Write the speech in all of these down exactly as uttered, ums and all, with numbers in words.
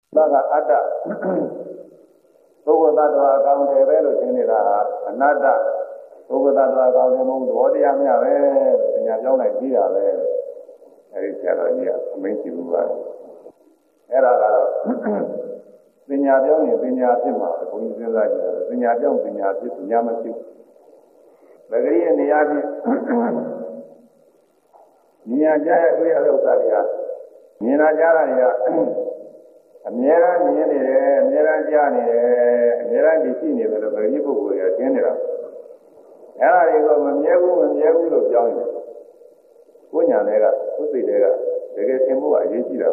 Daga ada Buku Tattva account level ini lah anada Buku Tattva account memang dua dia menyamai punya jauh lagi dia le dari cara dia mesti buat era kalau punya jauh ni punya cuma punya lagi punya jauh punya sih punya mesti bagi ini ya ni aja tu ya usaha dia ni aja ya Amira ni ni amira dia ni amira di sini kalau bagi buku ya sini lah. Era itu menyebu menyebu lo jauh ni. Punya mereka, putih mereka, mereka semua aja tidak.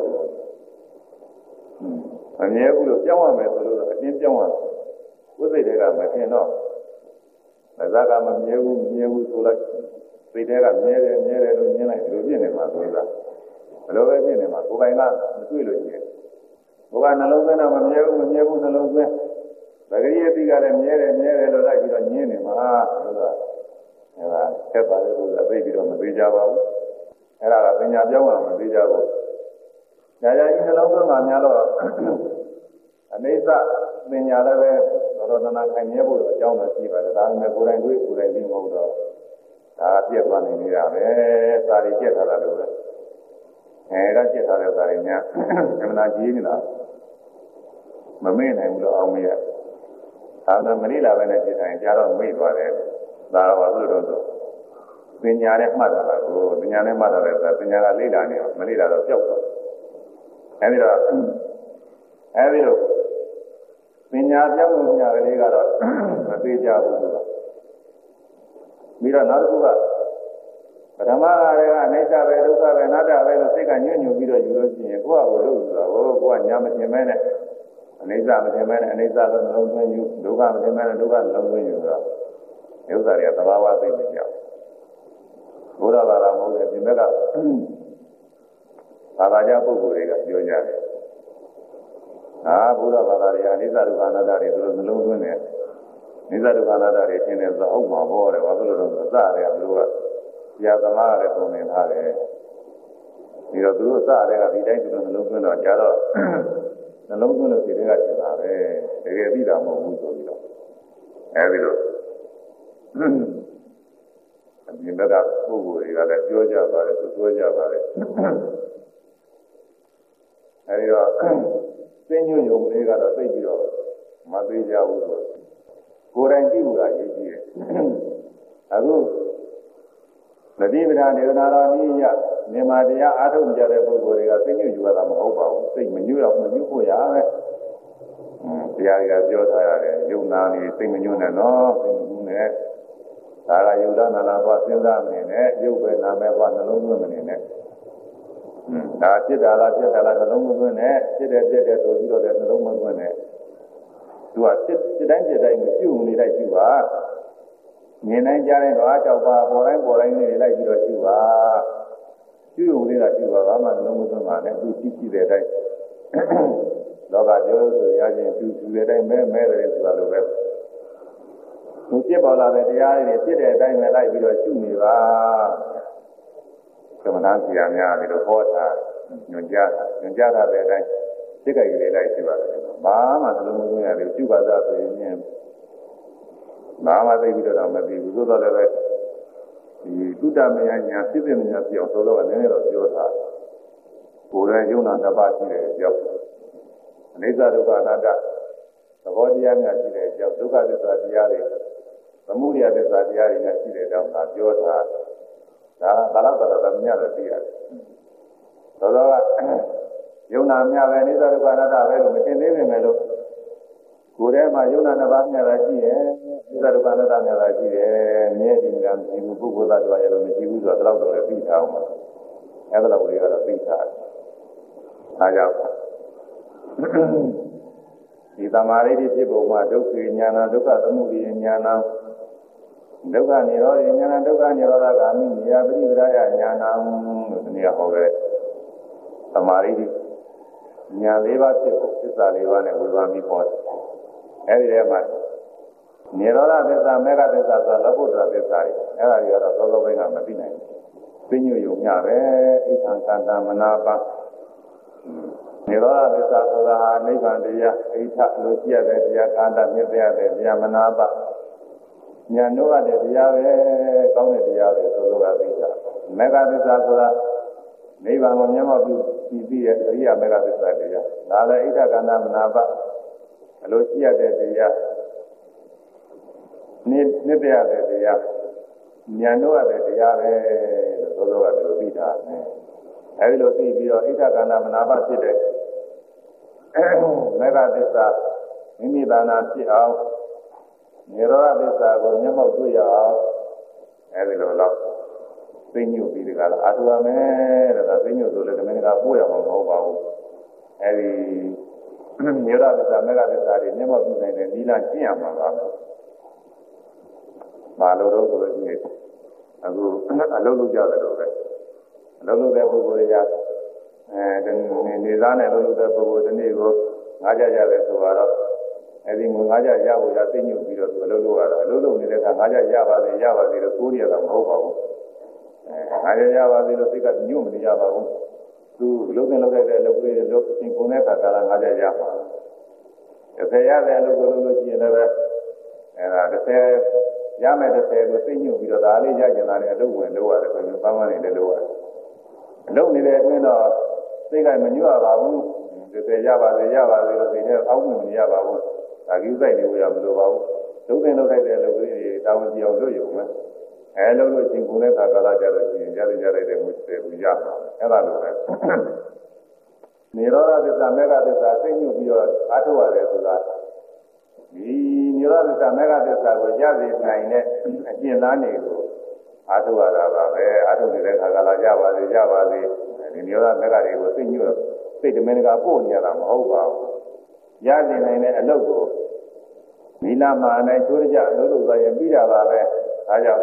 Menyebu lo jauh mereka lo, ni jauh. Putih mereka macam no. Mereka menyebu menyebu tu lah. Putih mereka menyebu menyebu lo ni lah lo ni ni macam tu lah. Kalau begini ni macam bukan ingat betul lo ni. Bukan nalungkan apa menyebu menyebu nalungkan. Bagi dia tiga le menyebu menyebu lo lagi kita ni ni mah, lo, ya, siapa le tu lebih bila lebih jauh. Era la penyak jauh lah lebih jauh. Jadi ini nalungkan mana lo? Anisa penyak le, kalau nak nak menyebu lo jauh masih pada. Tapi मैं kurang duit kurang di mau lo. Dah siap mana ni dah. Eh, sari siap dah lo. Eh, dah siap dah sarinya. Kena jadi lah. Mami ni mula awam ya. Karena Manila mana jadi jarang mui pada. Dah awal dulu tu. Penyakit mana lah. Oh, penyakit mana lah. Penyakit lila ni. Manila tu jauh tu. Ini dah. Ini tu. Penyakit yang punya lila tu. Mesti jauh tu. Mira naru tu. Pertama ada naik apa itu apa nada apa itu sekarang nyu nyu biru biru sini. Gua boleh juga. Oh, gua nyampe nyampe ni. Anisa macam mana, Anisa lalu lalu you, duga macam mana, duga lalu you lah. Itu saya tahu apa ini dia. Bukan barang muda, jadi mereka apa aja buku mereka jualnya. Ah, bukan barang dia, Anisa duga nada dia terus lalu ni. Anisa duga nada dia sini sahau mahu orang, waktu lalu besar dia dulu. Dia sama ada pun ni ada. Dia dulu besar dia kita itu lalu lalu jauh. Nalung tu nak jadi macam mana? Jadi tidak mahu tu juga. Eh, betul. Jadi mereka buku ini ada jual jual balik, jual jual balik. Jadi lah, penyu yang mereka ada pergi lah, mati jauh tu. Kurang tiga lagi je. Aku, nanti berada di negara ni ya. Memang dia ada menjadi berbeza. Seni juga tak mahu bawa. Seni menyuruh menyuruh ya. Dia dia jual saya. Jumlah ni seni menyuruh no, seni menyuruh. Kalau jual nala buat sendal ni, jual nama buat nalung ni ni. Dah cita lah cita lah nalung ni, cita cita tu jual dia nalung ni. Dua cita cita cita ini jual ni dah jual. Ni nanti jangan doa coba orang orang ni dah jual jual. Jual ni lah jual, ramai nunggu tu mana tu cici berai. Loga jual tu ya je jual berai, me me berai tu lalu berai. Mungkin bala berai ni cici berai me lagi jual jual ni lah. Kemudian siangnya itu kota, nyunjar, nyunjar dah berai. Jika ini lagi jual, mama nunggu tu ya itu jual dah berai. Mama tu itu dah mesti itu dah berai. Itu dah menyanyi, siapa menyanyi yang solo kan ini loh jual. Orang yang nak dapat sih jual. Nisa juga ada. Kalau dia menyanyi jual, juga ada dia ni. Semua ada dia ni menyanyi jual nak jual. Dah, kalau kalau tak menyanyi dia. Kalau yang nak menyanyi Nisa juga ada, kalau macam ni melu. Kurang macam nak dapat menyanyi eh. Nisa juga ada menyanyi eh. Ni dengan ibu buku dah dua jam ni ibu dah terlalu dah lebih tahu mah. Ada lah boleh ada lebih tahu. Aja. Kita mari di sini bawa doa nyana doa temu di nyana. Doa ni roh nyana doa ni roh kami ni ya beri beraya nyana ni ya hoge. Tamari di nyana lewat sih, kita lewat ni bukan mi pun. Eh dia mah. Niroda desa, mega desa, labura desa. Era dia ada solo benda mati ni. Penyu yang nyawa, ikan kandang menapa. နေရောသစ္စာဆိုတာဟာနိဗ္ဗာန်တရားအိဋ္ဌလို့ကြည့်ရတဲ့တရားကာန္တမြစ်ရတဲ့တရားမနာပဉာဏ်တို့ရတဲ့တရားပဲကောင်းတဲ့တရားပဲဆိုလိုတာသိတာမေဃသစ္စာဆိုတာနိဗ္ဗာန်ကိုမျက်မှောက်ပြုပြီးပြီးရဲ့အရိယမေဃသစ္စာတရားဒါလည်းအိဋ္ဌကာန္တမနာပအလိုကြည့်ရတဲ့တရားနိနိပြရတဲ့တရားဉာဏ်တို့ရတဲ့တရားပဲလို့ဆိုလိုတာသိတာအဲဒီလိုသိပြီးတော့အိဋ္ဌကာန္တမနာပဖြစ်တဲ့မေဃသစ္စာမိမိသာနာဖြစ်အောင်နိရောဓသစ္စာကိုမျက်မှောက်တွေ့ရအောင်အဲဒီလိုတော့သိညွတ်ပြီးဒီကလာအာထုရမယ်တဲ့ဒါသိညွတ်ဆိုလည်းတမင်ကပို့ရမှာမဟုတ်ပါဘူးအဲဒီနိရောဓသစ္စာမေဃသစ္စာတွေမျက်မှောက်ပြုနိုင်တဲ့နိလကျင့်ရမှာပါဘာလို့တော့ဆိုလို့ရှိရင်အခုအလုံးလုံးကြတယ်တော့ပဲအလုံးလုံးတဲ့ပုဂ္ဂိုလ်တွေကအဲဒီနေသားနဲ့လုံးလုံးတဲ့ပုဂ္ဂိုလ်ဒီနေ့ကိုငါးကြရတယ်ဆိုတော့အဲဒီငါးကြရဖို့ရသိညွတ်ပြီးတော့သူအလုံးလုံးရတာအလုံးလုံးနေတဲ့ကငါးကြရပါစေရပါစေလို့ကိုးရတာမဟုတ်ပါဘူးအဲငါးကြရပါစေလို့စိတ်ကညွတ်မနေရပါဘူးသူလုံးနဲ့လုံးလိုက်တဲ့လုပ်ပြီးလို့သင်ကုန်တဲ့ခါကလာငါးကြရပါတစ်ဆယ်ရတဲ့အလုပ်ကိုလုပ်လို့ရှိရင်လည်းအဲဒါတစ်ဆယ်ရမယ်တစ်ဆယ်ကိုသိညွတ်ပြီးတော့ဒါလေးရကျင်လာတဲ့အလုပ်ဝင်လုပ်ရတယ်ဆိုရင်ပန်းပန်းနေလည်းလုပ်ရတယ်အလုပ်နေတဲ့အတွင်းတော့စိတ်ကမညွတ်ရပါဘူးတစ်ဆယ်ရပါစေရပါစေလို့စိတ်နဲ့အောက်ဝင်မရပါဘူးဒါကြီးစိုက်နေလို့ရမလို့ပါဘူးလုံးနဲ့လုံးလိုက်တဲ့အလုပ်လေးတွေတာဝန်ကြီးအောင်လုပ်ရုံပဲအဲလုပ်လို့ချင်းကုန်တဲ့ခါကလာကြတော့ချင်းရတဲ့ရတဲ့မှုတွေပြရမှာအဲ့ဒါလိုပဲနိရောဓသစ္စာမေဃသစ္စာသိညွတ်ပြီးတော့အားထုတ်ရတယ်ဆိုတာဒီနိရောဓသစ္စာမေဃသစ္စာကိုရစေနိုင်တဲ့အကျင့်သားတွေကိုအားထုတ်ရတာပါပဲအားထုတ်နေတဲ့ခါကလာကြပါစေရပါစေဒီနိရောဓမေဃတွေကိုသိညွတ်စိတ်တမင်ကပို့နေရတာမဟုတ်ပါဘူးရစေနိုင်တဲ့အလုပ်ကိုမိလာမှာနဲ့ချိုးကြအလုပ်လုပ်သွားရင်ပြီးတာပါပဲဒါကြောင့်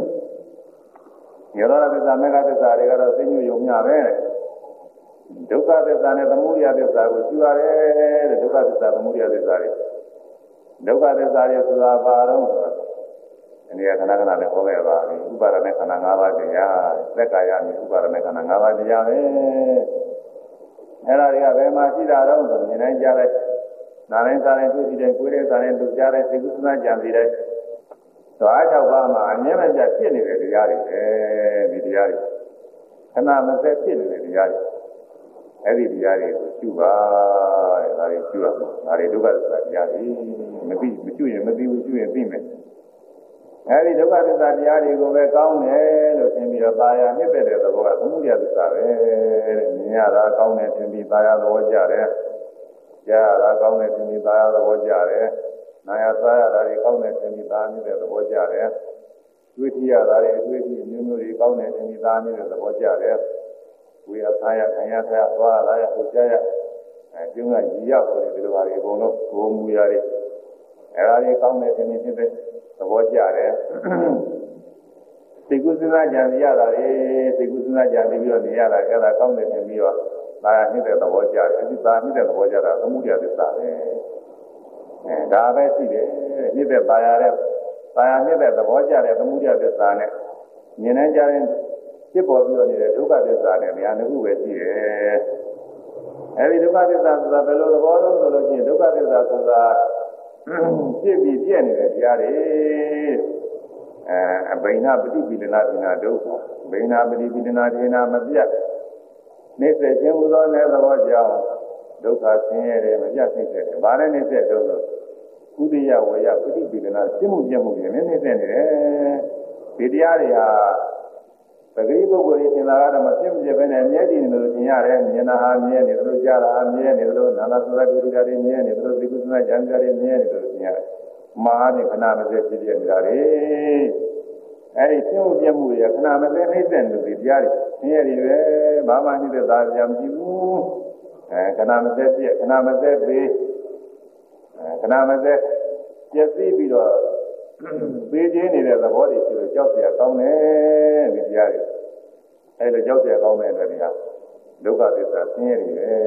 နိရောဓသစ္စာမေဃသစ္စာတွေကတော့သိညွတ်ရုံမျှပဲဒုက္ခသစ္စာနဲ့သမုဒယသစ္စာကိုကျူရတယ်တဲ့ဒုက္ခသစ္စာသမုဒယသစ္စာတွေဒုက္ခသစ္စာတွေဆိုတာဘာတော့ဒီနေ့ခဏခဏနဲ့ဟောခဲ့ပါပြီဥပါဒနဲ့ခန္ဓာ၅ပါးတရားသက်ကာယနဲ့ဥပါဒနဲ့ခန္ဓာ၅ပါးတရားပဲအဲ့ဒါတွေကဘယ်မှာရှိတာတော့ဆိုမြင်နိုင်ကြတဲ့နာတိုင်းစားတိုင်းတွေ့ကြည့်တဲ့ကိုယ်ရဲ့စားတိုင်းတွေ့ကြတဲ့သိကုသနာကြံစီတဲ့သွား၆ပါးမှာအမြဲတမ်းဖြစ်နေတဲ့တရားတွေပဲဒီတရားတွေခဏမစက်ဖြစ်နေတဲ့တရားတွေအဲ့ဒီတရားတွေကိုကျူပါတဲ့ဒါတွေကျူရမှာဒါတွေဒုက္ခသစ္စာတရားတွေမသိမကျူရင်မသိဘူးကျူရင်သိမယ်အဲ့ဒီဒုက္ခသစ္စာတရားတွေကိုပဲကောင်းတယ်လို့သင်ပြီးတော့ပါရနှစ်သက်တဲ့သဘောကသမုဒယသစ္စာပဲတဲ့မြင်ရတာကောင်းတယ်သင်ပြီးပါရသဘောကြတယ်ကြားရတာကောင်းတယ်သင်ပြီးပါရသဘောကြတယ်နာယစားရတာတွေကောင်းတယ်သင်ပြီးပါနေတဲ့သဘောကြတယ်တွေ့ထရတာတွေအတွေ့အထိမျိုးမျိုးတွေကောင်းတယ်သင်ပြီးပါနေတဲ့သဘောကြတယ်ဝိရသားရခံရသားသွားလာရဟိုကြရအဲကျုံးကရည်ရောက်ဆိုတဲ့ဒီလိုပါတွေအကုန်လုံးဘုံမူရတယ်အဲဒါတွေကောင်းတဲ့သင်္ဖြစ်တဲ့သဘောကျတယ်သိကုသနာကြံရတာလေသိကုသနာကြံပြီးတော့နေရတာအဲဒါကောင်းတဲ့သင်ပြီးတော့ဒါရနှစ်တဲ့သဘောကျတယ်အဲဒီဒါနှစ်တဲ့သဘောကျတာသမုဒယသစ္စာပဲအဲဒါပဲရှိတယ်နှစ်တဲ့ပါရတဲ့ပါရနှစ်တဲ့သဘောကျတဲ့သမုဒယသစ္စာနဲ့မြင်နိုင်ကြတဲ့ဖြစ်ပေါ်ပြီးတော့နေတဲ့ဒုက္ခသစ္စာနဲ့တရားနှစ်ခုပဲရှိတယ်အဲဒီဒုက္ခသစ္စာဆိုတာဘယ်လိုသဘောလို့ဆိုလို့ရှိရင်ဒုက္ခသစ္စာဆိုတာဖြစ်ပြီးပြည့်နေတဲ့တရားတွေအဲအဘိနာပฏิပိလနာဒိနာဒုက္ခဘိနာပฏิပိလနာဒိနာမပြတ်နေစေခြင်းဟူသောနဲ့သဘောကြောင့်ဒုက္ခဆင်းရဲတယ်မပြတ်သိတဲ့ဘာနဲ့နေစေတော့လို့ဥဒိယဝေယပฏิပိလနာရှင်းမှုပြမှုတွေနည်းနည်းသိနေတယ်ဒီတရားတွေဟာပဂရိပုဂ္ဂိုလ်တွေသင်္လာကတော့မဖြစ်မဖြစ်ပဲနဲ့မြဲတည်နေလို့သင်ရတယ်မြင်တာဟာမြဲနေလို့ကြားတာဟာမြဲနေလို့နာနာသုဒ္ဓပိဋကတွေမြဲနေလို့သိကုသနာဉာဏ်တွေမြဲနေလို့သင်ရတယ်မဟာနဲ့ခဏမစဲဖြစ်ပြနေတာတွေအဲဒီရှင်းမှုပြမှုတွေခဏမစဲနှိမ့်တဲ့လူတွေတရားတွေသင်ရတယ်ပဲဘာမှနှိမ့်တဲ့သားကြမရှိဘူးအဲခဏမစဲပြခဏမစဲသေးအဲခဏမစဲပြည့်စည်ပြီးတော့ပေးခြင်းနေတဲ့သဘောတွေရှိလို့ကြောက်เสียကောင်းတယ်ဒီတရားတွေအဲလိုကြောက်เสียကောင်းတဲ့တရားဒုက္ခသစ္စာဆင်းရဲတွေပဲ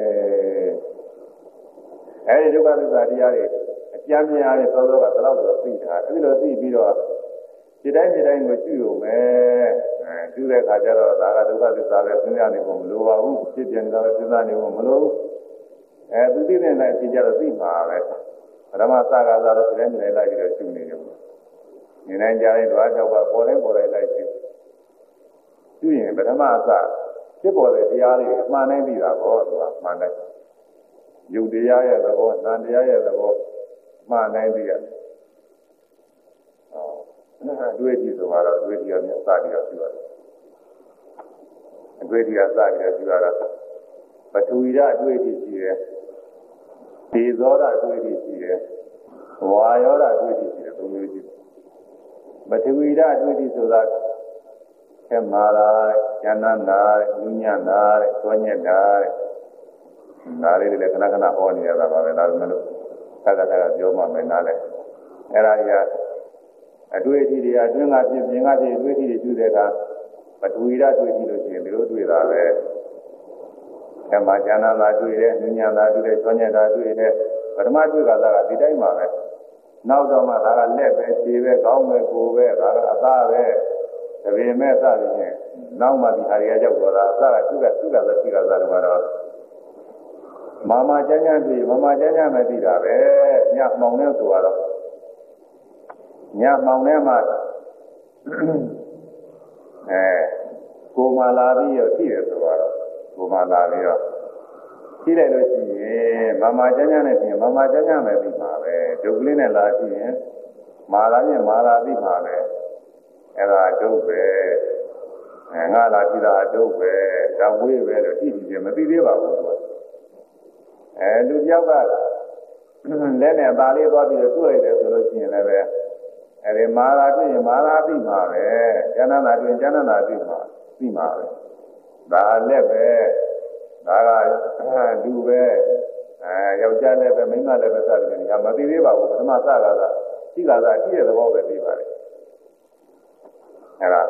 အဲဒီဒုက္ခသစ္စာတရားတွေအကျမ်းများတဲ့သောသောကတလောက်တော့သိတာအဲဒီလိုသိပြီးတော့ဒီတိုင်းဒီတိုင်းကိုကျွရုံပဲအဲသူတဲ့ခါကျတော့ဒါကဒုက္ခသစ္စာပဲစဉ်းစားနေဖို့မလိုပါဘူးဖြစ်ပြန်တာပဲစဉ်းစားနေဖို့မလိုဘူးအဲသူသိတဲ့နဲ့ဖြစ်ကြတော့သိမှာပဲပထမစကားသာတော့ပြန်နေလိုက်ပြီးတော့ရှုနေတယ်နေနိုင်ကြတဲ့ဓဝါကြောက်ပါပေါ်တိုင်းပေါ်တိုင်းလိုက်ရှုရှုရင်ပထမအစဖြစ်ပေါ်တဲ့တရားလေးအမှန်တိုင်းသိတာပေါ့သူကမှန်တယ်ယုတ်တရားရဲ့သဘော၊နာမ်တရားရဲ့သဘောမှန်တိုင်းသိရတယ်ဟောအတွေ့အကြုံဆိုတော့အတွေ့အကြုံနဲ့စပြီးတော့ရှုရတယ်အတွေ့အကြုံစပြီးတော့ရှုရတာပထဝီဓာတ်အတွေ့အကြုံရှိတယ်ဒေဇောဓာတ်အတွေ့အကြုံရှိတယ်ဝါယောဓာတ်အတွေ့အကြုံရှိတယ်သုံးမျိုးရှိတယ်ပထဝီဓာတ်အတွေ့အကြုံဆိုတာခဲမာရာဉာဏနာညဉ့်နာသောညက်နာနားလေးလည်းခဏခဏဟောနေရတာပါပဲဒါပေမဲ့လို့သက္ကသကပြောမှမယ်နားလဲအဲ့ဒါကြီးအတွေ့အထိတွေအတွင်းကပြင်ပြင်ကပြင်အတွေ့အထိတွေကျူတဲ့အခါပထဝီဓာတ်တွေ့ကြည့်လို့ရှိရင်ဒီလိုတွေ့တာပဲအဲမှာဉာဏ်သာတွေ့တယ်ဉာဏ်သာတွေ့တယ်သောညက်သာတွေ့တယ်ပထမတွေ့ကသာကဒီတိုင်းပါပဲနောက်တော့မှဒါကလက်ပဲခြေပဲခေါင်းပဲကိုယ်ပဲဒါကအသားပဲတပင်မဲ့စသည်ဖြင့်နောက်မှဒီဟာတွေကရောက်သွားတာအစကသူကသူကသာရှိကသာတော့မာမကျမ်းကျမ်းတွေ့မာမကျမ်းကျမ်းပဲသိတာပဲညမှောင်နေဆိုတော့ညမှောင်နေမှအဲကိုမလာပြီးတော့ရှိတယ်ဆိုတော့ကိုမလာပြီးတော့ရှိလိုက်လို့ရှိရင်မာမကျမ်းကျမ်းနဲ့ပြင်မာမကျမ်းကျမ်းပဲသိမှာပဲဒုက္ခလေးနဲ့လာရှိရင်မာလာပြင်မာလာသိမှာပဲအဲ့ဒါဒုက္ခပဲအဲငါလာကြည့်တာဒုက္ခပဲဒါဝေးပဲလို့ကြည့်ကြည့်မသိသေးပါဘူးအဲလူပြောက်ကလက်နဲ့ပါလေးသွားပြီးတော့တွေ့ရတယ်ဆိုလို့ရှိရင်လည်းပဲအဲဒီမာလာတွေ့ရင်မာလာသိမှာပဲဉာဏနာတွေ့ဉာဏနာသိမှာသိမှာပဲဒါလက်ပဲဒါကလူပဲအဲယောက်ျားလည်းပဲမိန်းမလည်းပဲစသည်ဖြင့်မသိသေးပါဘူးပထမစကားကရှိကားသာရှိတဲ့သဘောပဲသိပါတယ်အဲဒါ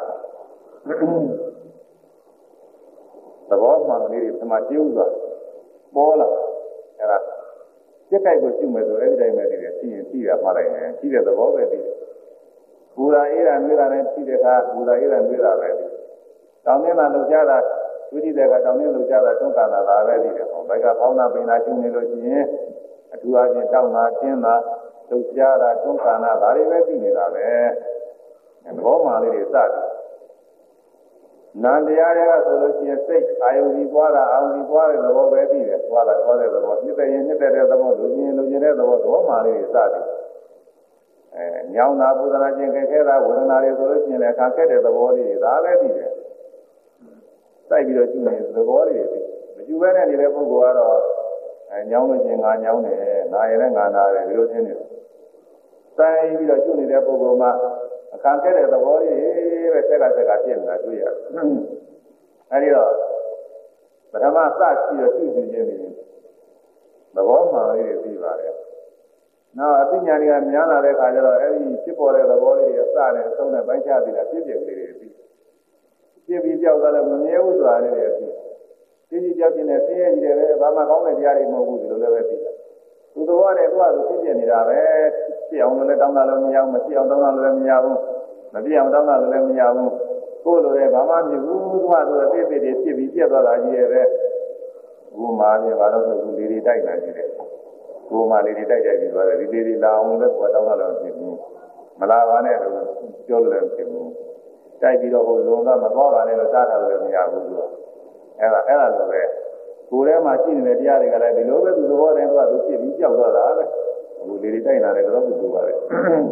သဘောမှန်လေးတွေပထမကျုပ်သွားပေါ်လာအဲဒါစိတ်ကြိုက်ကိုရှုမယ်ဆိုအဲ့ဒီတိုင်းပဲသိတယ်ရှိရင်ရှိရမှာလိုက်တယ်ရှိတဲ့သဘောပဲသိတယ်ပူရာအေးရာနှွေးတာနဲ့ရှိတဲ့အခါပူရာအေးရာနှွေးတာပဲသိတောင်းနေတာလောက်ကြတာဝိသိတဲ့ကတောင်းနေလောက်ကြတာတွန်းကန်တာဒါပဲသိတယ်ဟောဘက်ကဖောင်းတာပင်တာရှုနေလို့ရှိရင်အထူးအချင်းတောင်းတာကျင်းတာလောက်ကြတာတွန်းကန်တာဒါတွေပဲသိနေတာပဲသဘောမှန်လေးတွေစတယ်နန္တရားတွေကဆိုလို့ရှိရင်စိတ်အာယုန်ကြီးသွားတာအာယုန်ကြီးသွားတဲ့သဘောပဲသိတယ်သွားတာသွားတဲ့သဘောနှစ်သက်ရင်နှစ်သက်တဲ့သဘောလူချင်းလူချင်းတဲ့သဘောသဘောမှန်လေးတွေစတယ်အဲညောင်းတာပူဇနာခြင်းခဲခဲတာဝေဒနာတွေဆိုလို့ရှိရင်လည်းခံခဲ့တဲ့သဘောလေးတွေဒါပဲသိတယ်စိုက်ပြီးတော့ကျူနေသဘောလေးတွေမကျူဘဲနဲ့နေတဲ့ပုဂ္ဂိုလ်ကတော့အဲညောင်းလို့ချင်းငါညောင်းတယ်ငါရင်လည်းငါနာတယ်ဒီလိုချင်းနေစိုက်ပြီးတော့ကျူနေတဲ့ပုဂ္ဂိုလ်မှာအခါခဲ့တဲ့သဘောလေးပဲဆက်ကဆက်ကပြည့်နေတာတွေ့ရတယ်။အဲဒီတော့ပထမစရှိတော့ပြုစုခြင်းနေသဘောမှန်လေးတွေပြီးပါတယ်။နောက်အသိဉာဏ်တွေကများလာတဲ့အခါကျတော့အဲဒီဖြစ်ပေါ်တဲ့သဘောလေးတွေအစနဲ့အဆုံးနဲ့ပိုင်းခြားပြီးတာပြည့်ပြည့်လေးတွေပြီးပြည့်ပြီးကြောက်သွားလို့မမြဲဘူးဆိုတာလေးတွေပြီးပြည့်ပြီးကြောက်ခြင်းနဲ့ဆင်းရဲကြီးတယ်ပဲဘာမှကောင်းတဲ့တရားတွေမဟုတ်ဘူးဒီလိုလည်းပဲပြီးတာ။သူသဘောနဲ့ကိုယ်ကသူဖြစ်ပြနေတာပဲဖြစ်အောင်လည်းတောင်းတာလည်းမရဘူးမဖြစ်အောင်တောင်းတာလည်းမရဘူးမပြည့်အောင်တောင်းတာလည်းမရဘူးကိုယ်လိုလည်းဘာမှမဖြစ်ဘူးသူကသူအသေးသေးတွေဖြစ်ပြီးပြက်သွားတာကြီးရဲ့ပဲကိုယ်မှလည်းဘာလို့ဆိုသူလေးတွေတိုက်နေကြတယ်ကိုယ်မှလေးတွေတိုက်တိုက်ပြီးသွားတယ်ဒီလေးတွေလာအောင်လည်းကိုယ်တောင်းတာလည်းဖြစ်ဘူးမလာပါနဲ့လို့ပြောလို့လည်းဖြစ်ဘူးတိုက်ပြီးတော့ဟိုလုံကမသွားပါနဲ့လို့စားတာလည်းမရဘူးသူကအဲ့ဒါအဲ့ဒါလိုပဲကိုယ်ထဲမှာရှိနေတဲ့တရားတွေကလည်းဒီလိုပဲသူသဘောတည်းကသူဖြစ်ပြီးကြောက်သွားတာပဲဟိုလေးတွေတိုက်လာတယ်တော့သူပြောပါလေ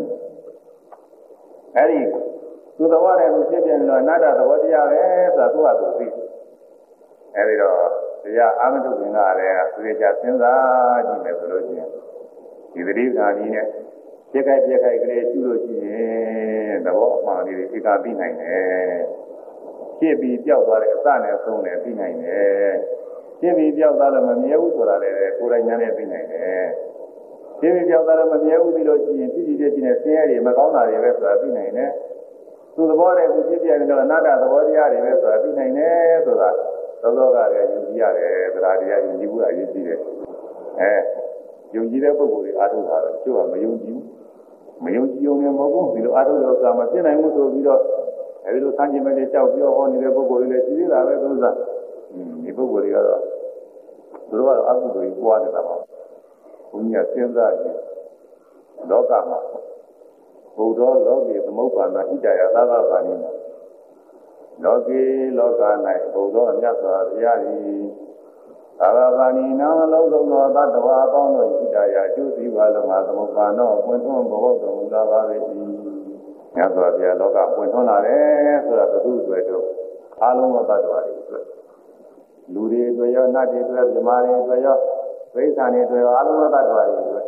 အဲ့ဒီသူသဘောတည်းသူဖြစ်ပြန်လို့အနာတ္တသဘောတရားပဲဆိုတာသူကသူသိအဲ့ဒီတော့တရားအာမတုပင်ကလည်းသူရကြစဉ်းစားကြည့်မယ်ဆိုလို့ရှိရင်ဒီတိခါကြီးနဲ့ပြက်ခိုက်ပြက်ခိုက်ကလေးကျူလို့ရှိရင်သဘောအမှန်လေးတွေဧကပြီးနိုင်တယ်ဖြစ်ပြီးကြောက်သွားတဲ့အစနဲ့အဆုံးနဲ့ပြီးနိုင်တယ်ဖြစ်ပြီးကြောက်သွားလို့မမြဲဘူးဆိုတာလည်းကိုယ်တိုင်ညာနဲ့ပြီးနိုင်တယ်ဖြစ်ပြီးကြောက်သွားလို့မမြဲဘူးပြီးလို့ရှိရင်ဖြစ်ပြီးပြည့်ချင်းနဲ့ဆင်းရဲတွေမကောင်းတာတွေပဲဆိုတာပြီးနိုင်တယ်သူသဘောတည်းသူဖြစ်ပြနေတော့အနာတ္တသဘောတရားတွေပဲဆိုတာပြီးနိုင်တယ်ဆိုတာသောသောကလည်းယုံကြည်ရတယ်သဒ္ဓါတရားယုံကြည်ဖို့အရေးကြီးတယ်အဲယုံကြည်တဲ့ပုဂ္ဂိုလ်တွေအားထုတ်တာတော့ကျို့ကမယုံကြည်ဘူးမယုံကြည်ုံနဲ့မဟုတ်ဘူးဒီလိုအားထုတ်လို့ဆိုတာမဖြစ်နိုင်ဘူးဆိုပြီးတော့အဲအဲဒီလိုဆန်းကျင်မဲ့ကြောက်ပြောဟောနေတဲ့ပုဂ္ဂိုလ်တွေလည်းရှိသေးတာပဲသုံးစားဒီပုဂ္ဂိုလ်တွေကတော့သူတို့ကအကုသိုလ်ကြီးပွားနေတာပါဘုရားစဉ်းစားကြည့်လောကမှာဘုဒ္ဓလောကေသမုပ္ပါဒဣတယသာသဗာနိနာလောကေလောက၌ဘုဒ္ဓအမြတ်စွာဘုရားသည်သာသဗာနိနာလုံးစုံသောသတ္တဝါအပေါင်းတို့ဣတယအကျိုးစီးပွားလုံးမှာသမုပ္ပါဒ်ပွင့်ထွန်းဘဝတော်မူလာပါ၏မြတ်စွာဘုရားလောကပွင့်ထွန်းလာတယ်ဆိုတာဘုသူ့အတွက်တော့အားလုံးသောသတ္တဝါတွေအတွက်လူတွေအတွက်ရောနတ်တွေအတွက်မြမာတွေအတွက်ရောဝိသန်တွေအတွက်ရောအားလုံးသောသတ္တဝါတွေအတွက်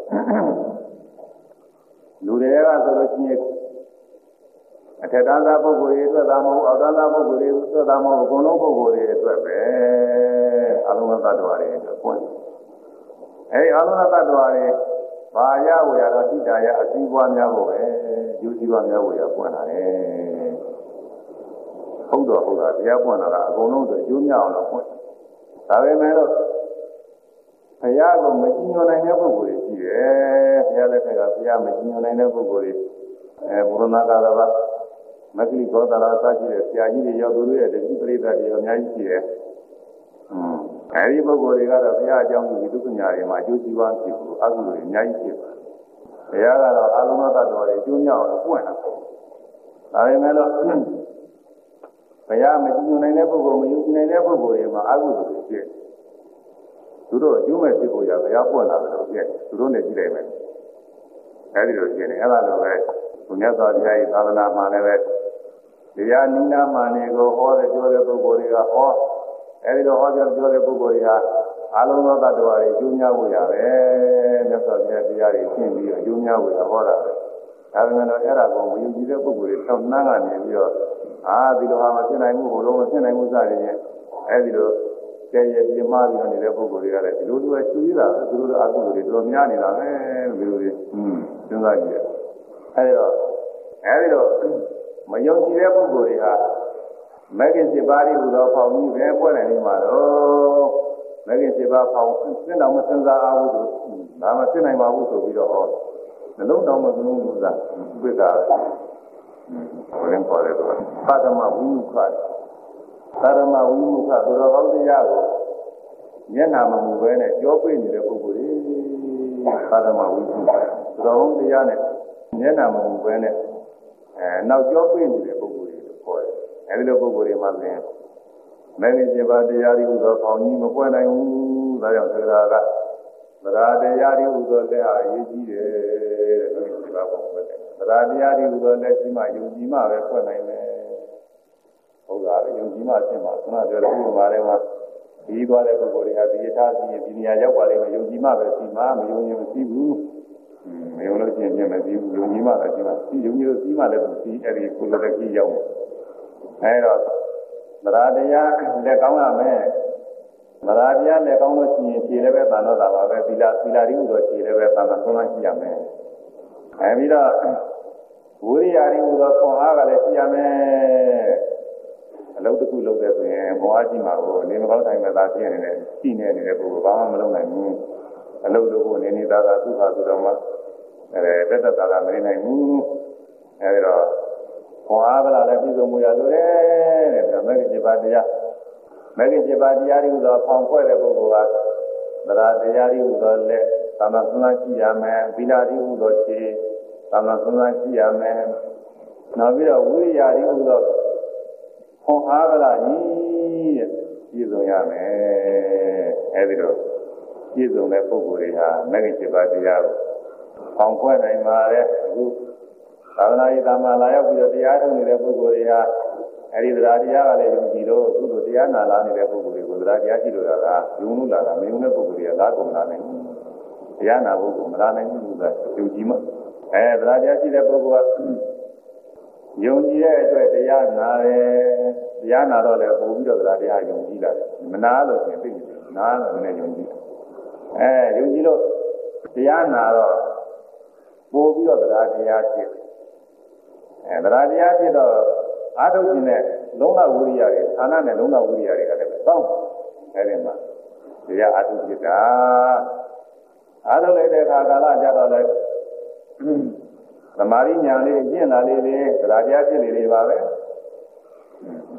လူတွေကဆိုလို့ရှိရင်အထက်တန်းသားပုဂ္ဂိုလ်တွေအတွက်သာမဟုတ်အောက်တန်းသားပုဂ္ဂိုလ်တွေအတွက်သာမဟုတ်အကုန်လုံးပုဂ္ဂိုလ်တွေအတွက်ပဲအားလုံးသောသတ္တဝါတွေအတွက်ပွင့်အဲဒီအားလုံးသောသတ္တဝါတွေဘာရဝေရတော့ဣတယအစည်းပွားများဖို့ပဲယူစည်းပွားများဖို့ရပွင့်လာတယ်ဟုတ်တော့ဟုတ်တာတရားပွင့်လာတာအကုန်လုံးဆိုအကျိုးများအောင်လို့ပွင့်ဒါပေမဲ့လို့ဘုရားကမကြည်ညိုနိုင်တဲ့ပုဂ္ဂိုလ်တွေရှိတယ်ဘုရားလက်ထက်ကဘုရားမကြည်ညိုနိုင်တဲ့ပုဂ္ဂိုလ်တွေအဲဘုရဏကာလပါမဂ္ဂလိဘောဓလာစရှိတဲ့ဆရာကြီးတွေရောက်သူတွေရဲ့တတိပရိသတ်တွေအများကြီးရှိတယ်အဲဒီပုဂ္ဂိုလ်တွေကတော့ဘုရားအကြောင်းကိုဒုက္ခညာတွေမှာအကျိုးစီးပွားဖြစ်ဘူးအကုသိုလ်တွေအများကြီးဖြစ်ပါတယ်ဘုရားကတော့အာလုံးသောတ္တဝါတွေအကျိုးများအောင်ပွင့်တာဒါပေမဲ့လို့ဘုရားမကြည်ညိုနိုင်တဲ့ပုဂ္ဂိုလ်မယုံကြည်နိုင်တဲ့ပုဂ္ဂိုလ်တွေမှာအကုသိုလ်တွေဖြစ်သူတို့အကျိုးမဲ့ဖြစ်ဖို့ရဘုရားပွင့်လာတယ်လို့ဖြစ်သူတို့နဲ့ကြည့်လိုက်မယ်အဲဒီလိုဖြစ်နေအဲ့ဒါလိုပဲဘုရားတော်တရားဤသာသနာမှာလည်းပဲတရားနိနာမှန်တွေကိုဟောတဲ့ပြောတဲ့ပုဂ္ဂိုလ်တွေကဟောအဲဒီလိုဟောပြောပြောတဲ့ပုဂ္ဂိုလ်တွေဟာအာလုံးသောတ attva တွေအကျိုးများဖို့ရပဲမြတ်စွာဘုရားတရားတွေရှင်းပြီးအကျိုးများဖို့ဟောတာပဲဒါပေမဲ့တော့အဲ့ဒါကိုမယုံကြည်တဲ့ပုဂ္ဂိုလ်တွေဆောင်းနှမ်းကနေပြီးတော့အာဒီလိုဟာမဖြစ်နိုင်ဘူးဟိုလိုမဖြစ်နိုင်ဘူးစသည်ဖြင့်အဲဒီလိုကျဲရဲ့ပြမပြီးတော့နေတဲ့ပုဂ္ဂိုလ်တွေကလည်းဒီလိုလိုရှိသေးတာသူတို့အကုသိုလ်တွေတော်များနေတာပဲဒီလိုတွေဟွန်းစဉ်းစားကြည့်ရအဲဒီတော့အဲဒီတော့မယုံကြည်တဲ့ပုဂ္ဂိုလ်တွေဟာမဂ္ဂင်7ပါးဤဟူသောဖောင်ကြီးပဲဖွဲ့နိုင်နေမှာတော့မဂ္ဂင်7ပါးဖောင်စဉ်းတော်မစဉ်းစားအားဘူးဆိုဒါမှစဉ်းနိုင်ပါဘူးဆိုပြီးတော့ဟောနှလုံးတောင်မသုံးဘူးသာဝိက္ခာဟိုရင်ပေါ်တယ်တော့ပါဒမဝိမုခသာရမဝိမုခသူတော်ကောင်းတရားကိုမျက်နာမမူပဲနဲ့ကြောပြနေတဲ့ပုဂ္ဂိုလ်တွေပါဒမဝိမုခသူတော်ကောင်းတရားနဲ့မျက်နာမမူပဲနဲ့အဲနောက်ကြောပြနေတဲ့ပုဂ္ဂိုလ်တွေလို့ခေါ်တယ်အဲဒီလိုပုဂ္ဂိုလ်တွေမှသင်မဂ္ဂင်7ပါးတရားတွေဟူသောပေါင်းကြီးမပွဲနိုင်ဘူးဒါကြောင့်ဆိုတာကသရတရားတွေဟူသောလက်အားအရေးကြီးတယ်တဲ့မဂ္ဂင်7ပါးပေါင်းပွဲတယ်သရတရားတွေဟူသောလက်ရှိမှယုံကြည်မှပဲပွဲနိုင်မယ်ဟုတ်လားယုံကြည်မှရှင်းမှာခုနပြောတဲ့ဥပမာထဲမှာဒီသွားတဲ့ပုဂ္ဂိုလ်တွေဟာဒီယထာစီရင်ဒီနေရာရောက်ပါလိမ့်မယ်ယုံကြည်မှပဲရှိမှာမယုံရင်မရှိဘူးမယုံလို့ရှိရင်ပြင်မရှိဘူးယုံကြည်မှပဲရှိမှာဒီယုံကြည်လို့ရှိမှလည်းဒီအဲ့ဒီကုလတကိရောက်အဲတော့သရတရားလက်ကောင်းရမယ်သရတရားလက်ကောင်းလို့ရှိရင်ခြေလည်းပဲတန်တော့တာပါပဲသီလသီလရည်ဟူသောခြေလည်းပဲတန်တာဆုံးမရှိရမယ်အဲပြီးတော့ဝိရိယရည်ဟူသောခွန်အားကလည်းရှိရမယ်အလုပ်တစ်ခုလုပ်တဲ့ဆိုရင်ဘဝကြီးမှာကိုနေမကောင်းတိုင်းမှာသာပြင်းနေတယ်ရှိနေနေတဲ့ပုဂ္ဂိုလ်ဘာမှမလုပ်နိုင်ဘူးအလုပ်လုပ်ဖို့နေနေသားသားသူ့ဟာသူတော်မှအဲတက်တက်သားသားမနေနိုင်ဘူးအဲဒီတော့ခွန်အားကလည်းပြည့်စုံမှုရလို့တဲ့တဲ့မဂ္ဂင်7ပါးတရားမဂ္ဂင်7ပါးတရားတွေဟူသောဖောင်ဖွဲ့တဲ့ပုဂ္ဂိုလ်ကသရတရားတွေဟူသောလက်သာမသနာကြည့်ရမယ်ဗီလာတွေဟူသောခြေသာမသနာကြည့်ရမယ်နောက်ပြီးတော့ဝိရိယတွေဟူသောခွန်အားကလည်းတဲ့ပြည့်စုံရမယ်အဲဒီတော့ပြည့်စုံတဲ့ပုဂ္ဂိုလ်တွေဟာမဂ္ဂင်7ပါးတရားကိုဖောင်ဖွဲ့နိုင်ပါတဲ့အခုသာသနာ့ရေးတာမှာလာရောက်ပြီးတော့တရားထုတ်နေတဲ့ပုဂ္ဂိုလ်တွေဟာအဲဒီတရားတရားကလည်းယုံကြည်လို့အခုလိုတရားနာလာနေတဲ့ပုဂ္ဂိုလ်တွေကိုတရားတရားရှိလို့တာကယုံလို့လာတာမယုံတဲ့ပုဂ္ဂိုလ်တွေကလားကုန်လာနိုင်ဘူးတရားနာဖို့ကမလာနိုင်ဘူးဆိုတာယုံကြည်မှအဲတရားတရားရှိတဲ့ပုဂ္ဂိုလ်ကယုံကြည်တဲ့အတွက်တရားနာတယ်တရားနာတော့လည်းပို့ပြီးတော့တရားတရားယုံကြည်လာတယ်မနာလို့ရှိရင်သိတယ်နာလို့လည်းယုံကြည်အဲယုံကြည်လို့တရားနာတော့ပို့ပြီးတော့တရားတရားဖြစ်အဲတရားတရားဖြစ်တော့အာထုခြင်းနဲ့လုံးဝဝိရိယတွေဌာနနဲ့လုံးဝဝိရိယတွေကလည်းတောင်းအဲဒီမှာတရားအာထုဖြစ်တာအာထုလိုက်တဲ့အခါကာလကြတော့လည်းသမာဓိဉာဏ်လေးကျင့်လာလေးလေးတရားတရားဖြစ်လေလေးပါပဲ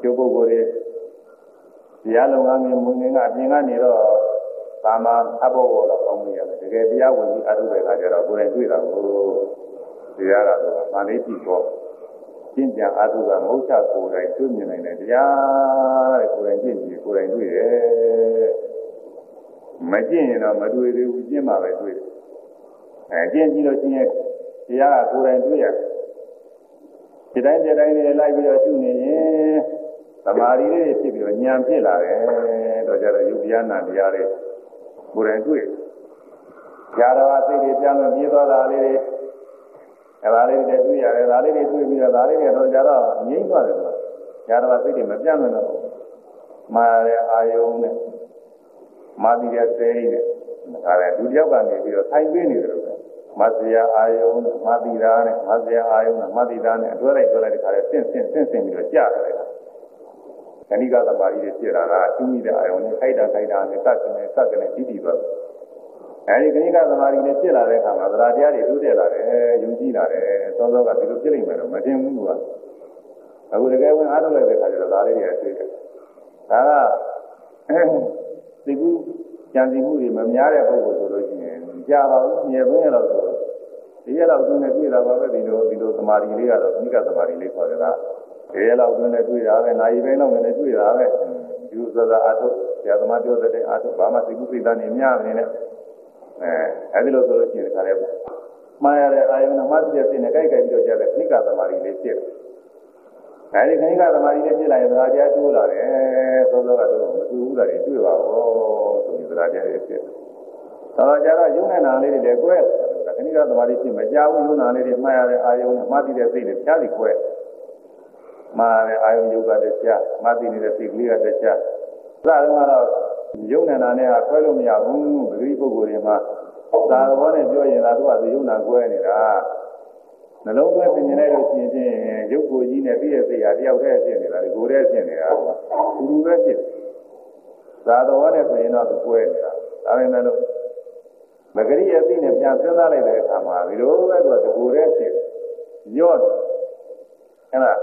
ကျုပ်ပုဂ္ဂိုလ်တွေတရားလုံငန်းငယ်မူငင်းကအပြင်ကနေတော့သာမန်အဘောဘောတော့ကောင်းနေရတယ်တကယ်တရားဝင်ပြီးအထုတဲ့အခါကျတော့ကိုယ်တိုင်တွေ့တာကိုတရားကတော့မာလေးကြည့်တော့ကျင့်ကြံအထုကမဟုတ်ချကိုယ်တိုင်တွေ့မြင်နိုင်တယ်တရားတဲ့ကိုယ်တိုင်ကျင့်ကြည့်ကိုယ်တိုင်တွေ့တယ်မကျင့်ရင်တော့မတွေ့သေးဘူးကျင့်မှပဲတွေ့တယ်အဲကျင့်ကြည့်လို့ချင်းတရားကကိုယ်တိုင်တွေ့ရတယ်ဒီတိုင်းဒီတိုင်းလေးလိုက်ပြီးတော့ရှုနေရင်သမာဓိလေးဖြစ်ပြီးတော့ဉာဏ်ဖြစ်လာတယ်တော့ကြတော့ယုတ်တရားနာတရားတွေကိုယ်တိုင်တွေ့ကြာတော့စိတ်တွေပြန်လို့ပြေးသွားတာလေးတွေအဲဒါလေးတွေတွေ့ရတယ်ဒါလေးတွေတွေ့ပြီးတော့ဒါလေးတွေတော့ကြတော့ငြိမ့်သွားတယ်ဆိုကြာတော့စိတ်တွေမပြတ်မလို့မာရအာယုံနဲ့မာတိရစိတ်နဲ့ဒါလည်းဒုတိယကနေပြီးတော့ထိုင်ပေးနေတယ်လို့မဇ္ဇာအာယုံမတိရာနဲ့မဇ္ဇာအာယုံနဲ့မတိရာနဲ့အတွဲလိုက်တွဲလိုက်တခါလဲဆင့်ဆင့်ဆင့်ဆင့်ပြီးတော့ကြာတယ်ခဏိကသမာဓိတွေဖြစ်လာတာရှင်းမိတဲ့အာယုံနဲ့ခိုက်တာခိုက်တာနဲ့စက်ကနေစက်ကနေတိတိပါအဲဒီခဏိကသမာဓိနဲ့ဖြစ်လာတဲ့အခါမှာသရတရားတွေတိုးတက်လာတယ်ယုံကြည်လာတယ်စောစောကဒီလိုဖြစ်လိမ့်မယ်လို့မထင်ဘူးကအခုတကယ်ဝင်အားထုတ်လိုက်တဲ့အခါကျတော့ဒါလေးတွေတွေ့တယ်ဒါကသိကူကြံစည်မှုတွေမများတဲ့ပုဂ္ဂိုလ်ဆိုလို့ရှိရင်ကြာပါဘူးမြေပွင့်ရတော့ဆိုဒီရက်လောက်တွင်းနဲ့တွေ့တာပါပဲဒီလိုဒီလိုသမာဓိလေးကတော့ခဏိကသမာဓိလေးခေါ်တယ်ကဒီရက်လောက်တွင်းနဲ့တွေ့တာပဲနာရီပိုင်းလောက်နဲ့တွေ့တာပဲဒီဥစ္စာအထုဆရာသမားပြောတဲ့အထုဘာမှသိကူသိတာနေများမနေနဲ့အဲအဲဒီလိုဆိုလို့ရှိရင်ခါရဲမှားရတဲ့အာယုံနဲ့မှတ်တဲ့စိတ်နဲ့ကြိုက်ကြိုက်ပြီးတော့ကြားတဲ့ခဏိကသမာဓိလေးဖြစ်တယ်အဲဒီခဏိကသမာဓိလေးဖြစ်လာရင်သရာကြားတိုးလာတယ်သောသောကတော့မတူဘူးတာတွေတွေ့ပါဘောဆိုပြီးသရာကြားတွေဖြစ်တယ်သရာကြားကယုံနေတာလေးတွေလည်းကွဲခဏိကသမာဓိဖြစ်မကြောက်ဘူးယုံနာလေးတွေမှားရတဲ့အာယုံနဲ့မှတ်တဲ့စိတ်နဲ့ကြားပြီးကွဲမှားတဲ့အာယုံယုတ်ကတည်းကမှတ်နေတဲ့စိတ်ကလေးကတည်းကစတော့ကတော့ယုံနေတာနဲ့ဟာခွဲလို့မရဘူးပဂရိပုဂ္ဂိုလ်တွေမှာသာသဘောနဲ့ပြောရင်သာသူကယုံနာကွဲနေတာနှလုံးသွင်းပြင်နေလို့ရှိရင်ရုပ်ကိုယ်ကြီးနဲ့ပြည့်ရဲ့စိတ်ဟာတယောက်တည်းဖြစ်နေတာဒီကိုယ်တည်းဖြစ်နေတာသူလူပဲဖြစ်သာသဘောနဲ့ဆိုရင်တော့သူကွဲနေတာဒါပေမဲ့လို့မဂရိရဲ့စိတ်နဲ့ပြန်စဉ်းစားလိုက်တဲ့အခါမှာဒီလိုပဲသူကဒီကိုယ်တည်းဖြစ်ရော့အဲ့ဒါ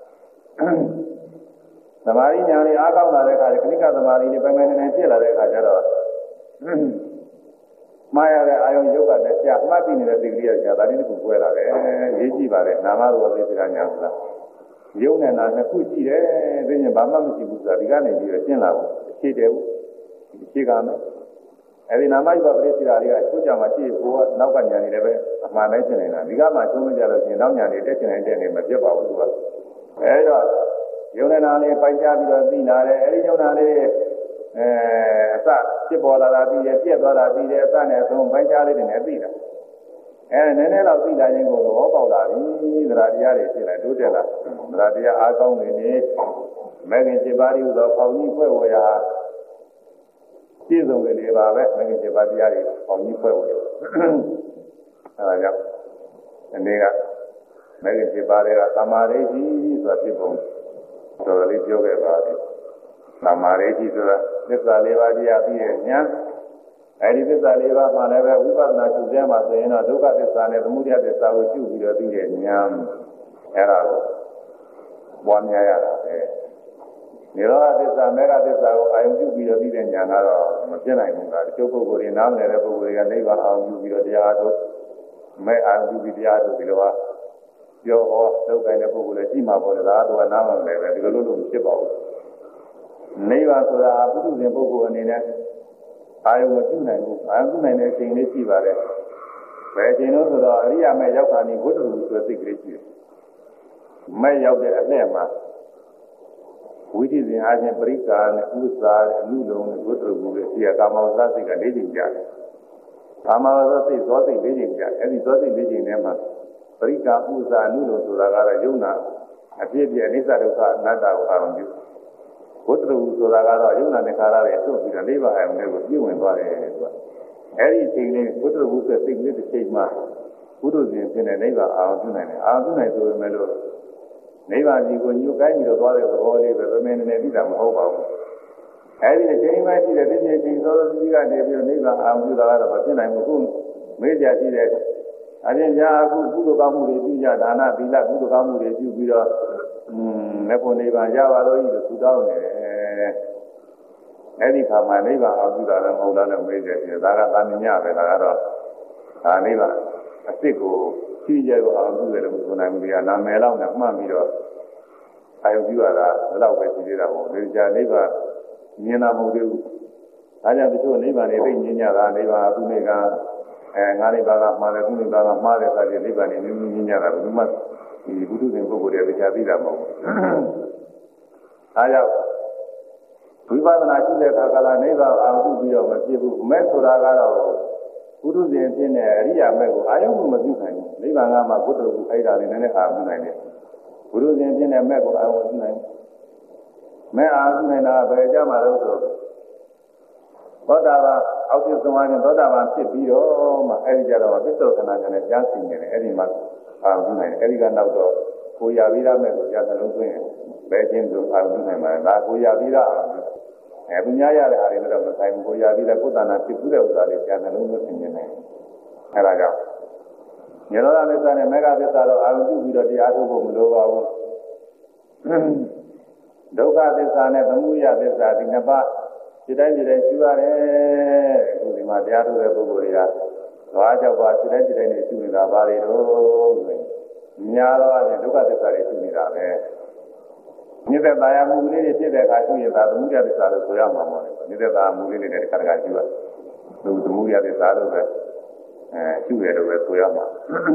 သမာဓိဉာဏ်လေးအားကောင်းလာတဲ့အခါကျခဏိကသမာဓိနဲ့ပိုင်ပိုင်နေနေဖြစ်လာတဲ့အခါကျတော့မှားရတဲ့အာယုံယုတ်ကတည်းကမှတ်ပြီးနေတဲ့ဒီကလေးကဒါလေးတစ်ခုကွဲလာတယ်ရေးကြည့်ပါလေနာမရူပသိက္ခာညာဆိုတာယုံနဲ့နာနှစ်ခုရှိတယ်သိရင်ဘာမှမရှိဘူးဆိုတာဒီကနေပြီးတော့ရှင်းလာဘူးအခြေတယ်ဘူးအခြေကမယ်အဲဒီနာမရူပပရိစ္ဆေရာလေးကချိုးကြမှာရှိဖို့ကနောက်ကညာနေလည်းပဲအမှန်တိုင်းရှင်းနေတာဒီကမှချုံးမကြလို့ရှိရင်နောက်ညာနေတက်ချင်တဲ့နေမပြတ်ပါဘူးသူကအဲဒီတော့ယုံနဲ့နာလေးပိုက်ကြပြီးတော့သိလာတယ်အဲဒီယုံနာလေးအဲအစဖြစ်ပေါ်လာတာပြီးရပြက်သွားတာပြီးရအစနဲ့ဆုံးပိုင်းခြားလေးတွေနဲ့သိတာအဲနည်းနည်းတော့သိလာရင်ကိုသဘောပေါက်လာပြီသရတရားတွေဖြစ်လာတိုးတက်လာသရတရားအားကောင်းနေနေမဲ့ခင်စေပါးရီဟူသောပေါင်းကြီးဖွဲ့ဝရာပြည့်စုံနေပါပဲမဲ့ခင်စေပါးတရားတွေပေါင်းကြီးဖွဲ့ဝရအဲဒါကြောင့်အနေကမဲ့ခင်စေပါးတွေကသမာဓိကြီးဆိုတာဖြစ်ပုံတော်တော်လေးပြောခဲ့ပါတယ်သမာဓိကြီးဆိုတာသစ္စာလေးပါးတရားပြီးရဲ့ဉာဏ်အဲဒီသစ္စာလေးပါးမှလည်းပဲဝိပဿနာရှုစဲမှာဆိုရင်တော့ဒုက္ခသစ္စာနဲ့သမုဒယသစ္စာကိုရှုပြီးတော့ပြီးရဲ့ဉာဏ်အဲဒါကိုပွားများရတာပဲနိရောဓသစ္စာမေဃသစ္စာကိုအာရုံပြုပြီးတော့ပြီးတဲ့ဉာဏ်ကတော့မဖြစ်နိုင်ဘူးကတချို့ပုဂ္ဂိုလ်တွေနားမလည်တဲ့ပုဂ္ဂိုလ်တွေကနိဗ္ဗာန်အာရုံပြုပြီးတော့တရားထုတ်မဲ့အာရုံပြုပြီးတရားထုတ်ပြီးတော့ပြောဟောသုတ်ကိုင်းတဲ့ပုဂ္ဂိုလ်တွေရှိမှာပေါ့လေဒါကတော့နားမလည်ပဲဒီလိုလို့လို့မဖြစ်ပါဘူးနိဗ္ဗာန်ဆိုတာပုထုဇဉ်ပုဂ္ဂိုလ်အနေနဲ့အာယုံမပြုနိုင်ဘူးအာယုံပြုနိုင်တဲ့အချိန်လေးရှိပါတယ်ဘယ်အချိန်လို့ဆိုတော့အရိယာမဲ့ရောက်ခါနေဝိတ္တရူဆိုတဲ့စိတ်ကလေးရှိတယ်မဲ့ရောက်တဲ့အလှည့်မှာဝိသိဇင်အားဖြင့်ပရိက္ခာနဲ့ဥစ္စာအနုလုံးနဲ့ဝိတ္တရူတွေရှိရကာမဝဇ္ဇစိတ်ကလေးချိန်ကြာတယ်ကာမဝဇ္ဇစိတ်ဇောစိတ်လေးချိန်ကြာတယ်အဲဒီဇောစိတ်လေးချိန်ထဲမှာပရိက္ခာဥစ္စာအနုလုံးဆိုတာကတော့ယုံနာအဖြစ်အပျက်အနိစ္စဒုက္ခအနတ္တကိုအာရုံပြုဝတ္တရူဆိုတာကတော့ယုံနာနဲ့ခါရတွေထုတ်ပြီးတော့နိဗ္ဗာန်အယုံတွေကိုပြည့်ဝင်သွားတယ်သူကအဲဒီအချိန်လေးဝတ္တရူဆိုတဲ့စိတ်ကလေးတစ်ချိန်မှဘုဒ္ဓဇင်ဖြစ်တဲ့နိဗ္ဗာန်အာရုံပြုနိုင်တယ်အာရုံပြုနိုင်ဆိုပေမဲ့လို့နိဗ္ဗာန်ကြီးကိုညှို့ကိုင်းပြီးတော့သွားတဲ့သဘောလေးပဲဗမေနနေပြီးတာမဟုတ်ပါဘူးအဲဒီအချိန်မှရှိတဲ့ဒီချိန်ချိန်သောသတိကနေပြီးတော့နိဗ္ဗာန်အာရုံပြုတာကတော့မဖြစ်နိုင်ဘူးခုမေးကြရှိတဲ့အရင်ကြာအခုကုသိုလ်ကောင်းမှုတွေပြုကြဒါနသီလကုသိုလ်ကောင်းမှုတွေပြုပြီးတော့อืมမေဖို့နိဗ္ဗာန်ရပါလို့ဤလိုသုတောင်းနေတယ်အဲ့ဒီခါမှာနိဗ္ဗာန်အောင်ပြုတာလည်းမဟုတ်လားလို့မေးကြတယ်ဒါကသာမညပဲဒါကတော့ဒါနိဗ္ဗာန်အစ်စ်ကိုရှိကြတော့အောင်ပြုတယ်လို့ဆိုနိုင်ဘူး။နာမည်လောက်နဲ့မှတ်ပြီးတော့အာယုပြုရတာဘယ်တော့ပဲရှိသေးတာပေါ့။ဒီကြာနိဗ္ဗာန်မြင်တာမဟုတ်သေးဘူး။ဒါကြောင့်တချို့နိဗ္ဗာန်တွေသိဉာဏ်ကြတာနိဗ္ဗာန်သူနေကအဲငါးနိဗ္ဗာန်ကမှားတယ်သူနိဗ္ဗာန်ကမှားတယ်ဆိုတဲ့နိဗ္ဗာန်တွေမြင်မြင်ကြတာဘယ်သူမှဒီဘုသူရှင်ပုဂ္ဂိုလ်တွေတရားသိတာမဟုတ်ဘူး။ဒါကြောင့်ဝိပဿနာရှိတဲ့အခါကလည်းနိဗ္ဗာန်အောင်ပြုပြီးတော့မဖြစ်ဘူး။မဲ့ဆိုတာကတော့ဘုသူရှင်ဖြစ်တဲ့အရိယာမဲ့ကိုအာယုမပြုနိုင်ဘူး။နိဗ္ဗာန်ကမှဘုဒ္ဓဘုခိုက်တာလည်းနည်းနည်းအာပြုနိုင်တယ်။ဘုသူရှင်ဖြစ်တဲ့မဲ့ကိုအာယုပြုနိုင်တယ်။မဲ့အာပြုနိုင်တာဘယ်ကြမှာလို့ဆိုသောတာပန်အောက်ဖြစ်သွားရင်သောတာပန်ဖြစ်ပြီးတော့မှအဲဒီကြတော့ပစ္စုပ္ပန်ကလည်းကြားသိနေတယ်အဲဒီမှာအာပြုနိုင်တယ်အဲဒီကနောက်တော့ကိုရပြီးသားမဲ့ကိုကြားသလုံးသွင်းဘယ်ချင်းဆိုအာပြုနိုင်မှာဒါကိုရပြီးသားအဲသူများရတဲ့အားတွေတော့မဆိုင်ဘူးကိုရပြီးသားကိုယ်တဏ္ဍာဖြစ်ပြီးတဲ့ဥစ္စာလေးကြားသလုံးသွင်းနေတယ်အဲဒါကြောင့်ညရောဓသစ္စာနဲ့မေဃသစ္စာတော့အာပြုပြီးတော့တရားထုတ်ဖို့မလိုပါဘူးဒုက္ခသစ္စာနဲ့သမုဒယသစ္စာဒီနှစ်ပါးဒီတိုင်းဒီတိုင်းရှိရတယ်အခုဒီမှာတရားထုတ်တဲ့ပုဂ္ဂိုလ်တွေကသွားကြောက်ပါဒီတိုင်းဒီတိုင်းနေရှိနေတာပါလေတော့များတော့အရင်ဒုက္ခသစ္စာတွေရှိနေတာပဲမြစ်သက်တရားမှုလေးတွေဖြစ်တဲ့အခါရှိရင်ဒါသမုဒယသစ္စာလို့ဆိုရမှာမဟုတ်ဘူးမြစ်သက်တရားမှုလေးတွေနဲ့တခါတခါရှိရသူသမုဒယသစ္စာလို့ပဲအဲရှိရလို့ပဲဆိုရမှာ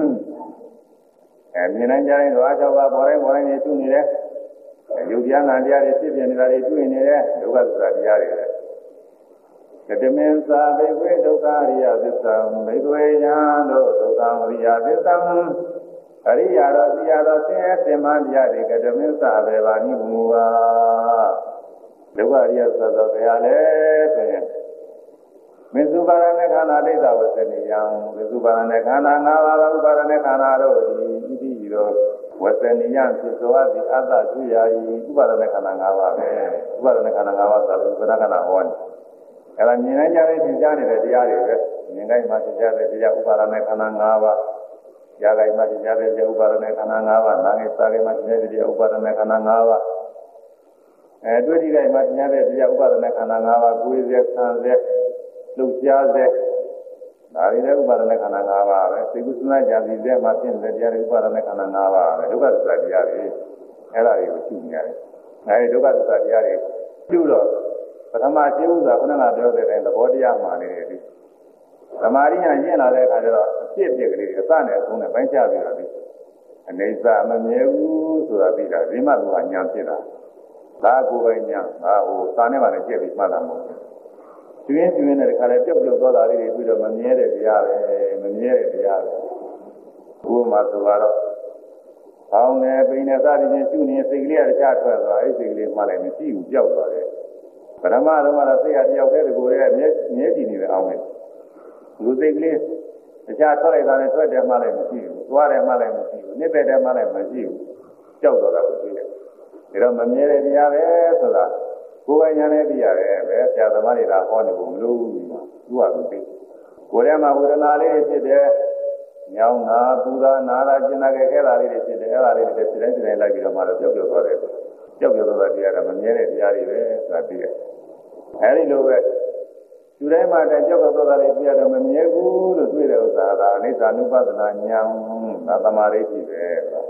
အဲမြင်နိုင်ကြရင်သွားကြောက်ပါပေါ်တိုင်းပေါ်တိုင်းနေရှိနေတယ်ယုတ်တရားနာတရားတွေဖြစ်ပြနေတာတွေတွေ့နေတယ်ဒုက္ခသစ္စာတရားတွေပဲကတမင်သာဘေဝေဒုက္ခရိယသစ္စာမေဝေယံတို့ဒုက္ခရိယသစ္စာအရိယာတော်သိရတော်ဆင်းရဲစင်မှတရားတွေကတမင်သာဘေဘာနိမူပါဒုက္ခရိယသစ္စာတရားလဲဆိုရင်မေစုပါရဏေခန္ဓာဒိဋ္ဌဝသနိယံမေစုပါရဏေခန္ဓာ၅ပါးဥပါရဏေခန္ဓာတို့ဒီဣတိရောဝသနိယဖြစ်သောအသည့်အတ္တကျွရာဤဥပါဒနာခန္ဓာ၅ပါးပဲဥပါဒနာခန္ဓာ၅ပါးဆိုတော့ဥပါဒနာခန္ဓာဟောတယ်အဲ့ဒါမြင်နိုင်ကြတဲ့သင်ကြားနေတဲ့တရားတွေပဲမြင်တိုင်းမှာသင်ကြားတဲ့တရားဥပါဒနာခန္ဓာ၅ပါးကြားတိုင်းမှာသင်ကြားတဲ့တရားဥပါဒနာခန္ဓာ၅ပါးနာငယ်စားတိုင်းမှာသင်ကြားတဲ့တရားဥပါဒနာခန္ဓာ၅ပါးအဲတွေ့ထိတိုင်းမှာသင်ကြားတဲ့တရားဥပါဒနာခန္ဓာ၅ပါးကိုယ်စေဆံစေလှုပ်ရှားစေဒါတွေလည်းဥပါဒနာခန္ဓာ၅ပါးပဲသိကုသနာကြာစီတဲ့မှာဖြစ်တဲ့တရားတွေဥပါဒနာခန္ဓာ၅ပါးပဲဒုက္ခသစ္စာတရားတွေအဲ့ဒါတွေကိုရှုနေရတယ်။အဲဒီဒုက္ခသစ္စာတရားတွေရှုတော့ပထမရှင်းဥစွာခုနကပြောတဲ့တိုင်းသဘောတရားမှနေတယ်ဒီသမာဓိညာကျင့်လာတဲ့အခါကျတော့အဖြစ်အပျက်ကလေးတွေအစနဲ့အဆုံးနဲ့ပိုင်းခြားပြီးတော့ဒီအနေစာမမြဲဘူးဆိုတာပြီးတာဒီမှသူကညာဖြစ်တာဒါကိုယ်ပိုင်ညာဟာဟိုစာနဲ့မှလည်းကြည့်ပြီးမှတ်တာမဟုတ်ဘူး။ကျွင်းကျွင်းတဲ့ခါလဲပြုတ်ပြုတ်သွားတာလေးတွေပြီးတော့မမြဲတဲ့တရားပဲမမြဲတဲ့တရားပဲဘုရားဆိုတော့အောင်းနေပိနေစသည်ဖြင့်ရှုနေစိတ်ကလေးကတခြားထွက်သွားအဲဒီစိတ်ကလေးမှလည်းမရှိဘူးကြောက်သွားတယ်ပထမတော့ကတော့စိတ်ရတယောက်တည်းတကူရဲ့မြဲမြဲတည်နေတယ်အောင်းနေလူစိတ်ကလေးတခြားထွက်လိုက်တာနဲ့ထွက်တယ်မှလည်းမရှိဘူးသွားတယ်မှလည်းမရှိဘူးနိဗ္ဗာန်တယ်မှလည်းမရှိဘူးကြောက်သွားတာကိုတွေ့တယ်ဒါတော့မမြဲတဲ့တရားပဲဆိုတာကိုယ်ပိုင်ညာနဲ့သိရတယ်ပဲဆရာသမားတွေကဟောနေဖို့မလိုဘူးဒီမှာသူ့ဟာသူသိကိုယ်ထဲမှာဝေဒနာလေးဖြစ်တယ်ညောင်းတာပူတာနာတာကျင်နာခဲ့ခဲ့တာလေးတွေဖြစ်တယ်အဲ့ဒါလေးတွေဖြစ်တိုင်းဖြစ်တိုင်းလိုက်ပြီးတော့မှတော့ကြောက်ကြောက်သွားတယ်ကြောက်ကြောက်သွားတဲ့တရားကမမြဲတဲ့တရားတွေပဲဆိုတာသိတယ်အဲဒီလိုပဲသူတိုင်းမှာကြောက်ကြောက်သွားတာလေးပြရတယ်မမြဲဘူးလို့တွေ့တဲ့ဥစ္စာကအိဋ္ဌာနုပဒနာဉာဏ်ဒါသမာဓိရှိပဲ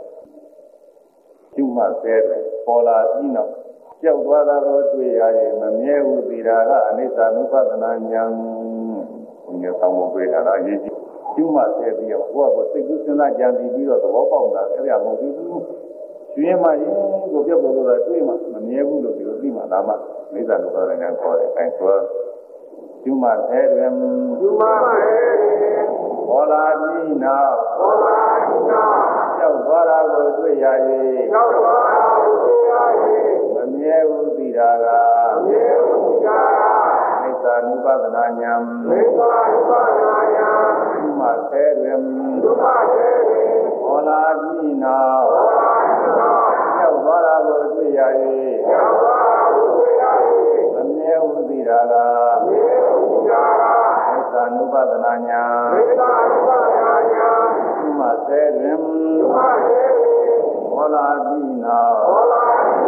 ကျွမှတ်သေးတယ်ပေါ်လာပြီးတော့ကြောက်သွားတာကိုတွေ့ရရင်မမြဲဘူးသိတာကအနိစ္စ ानु ပဒနာဉာဏ်ဘုရားဆောင်ဖို့တွေ့တာလားရေးကြည့်ကျွမှဆဲပြီးတော့ကိုယ့်အကိုစိတ်ကူးစဉ်းစားကြံပြီးတော့သဘောပေါက်တာအဲ့ဒါမဟုတ်ဘူးကျွင်းမှရင်ကိုပြောက်ပေါ်တော့တွေ့မှမမြဲဘူးလို့ဒီလိုသိမှဒါမှနိစ္စ ानु ပဒနာဉာဏ်ခေါ်တယ်အဲဆိုကျွမှဆဲတယ်ကျွမှဆဲတယ်ဘောလာပြီးနောက်ဘောလာပြီးနောက်ကြောက်သွားတာကိုတွေ့ရရင်ကြောက်သွားတာကိုတွေ့ရရင်မမြဲဘူးသိတာကမမြဲဘူးသိတာကနိစ္စ ानु ပဒနာဉာဏ်နိစ္စ ानु ပဒနာဉာဏ်သုမဆဲတွင်သုမဆဲတွင်ဘောလာပြီးနောက်ဘောလာပြီးနောက်ကြောက်သွားတာကိုတွေ့ရရင်ကြောက်သွားတာကိုတွေ့ရရင်မမြဲဘူးသိတာကမမြဲဘူးသိတာကနိစ္စ ानु ပဒနာဉာဏ်နိစ္စ ानु ပဒနာဉာဏ်သုမဆဲတွင်သုမဆဲတွင်ဘောလာပြီးနောက်ဘောလာပြီး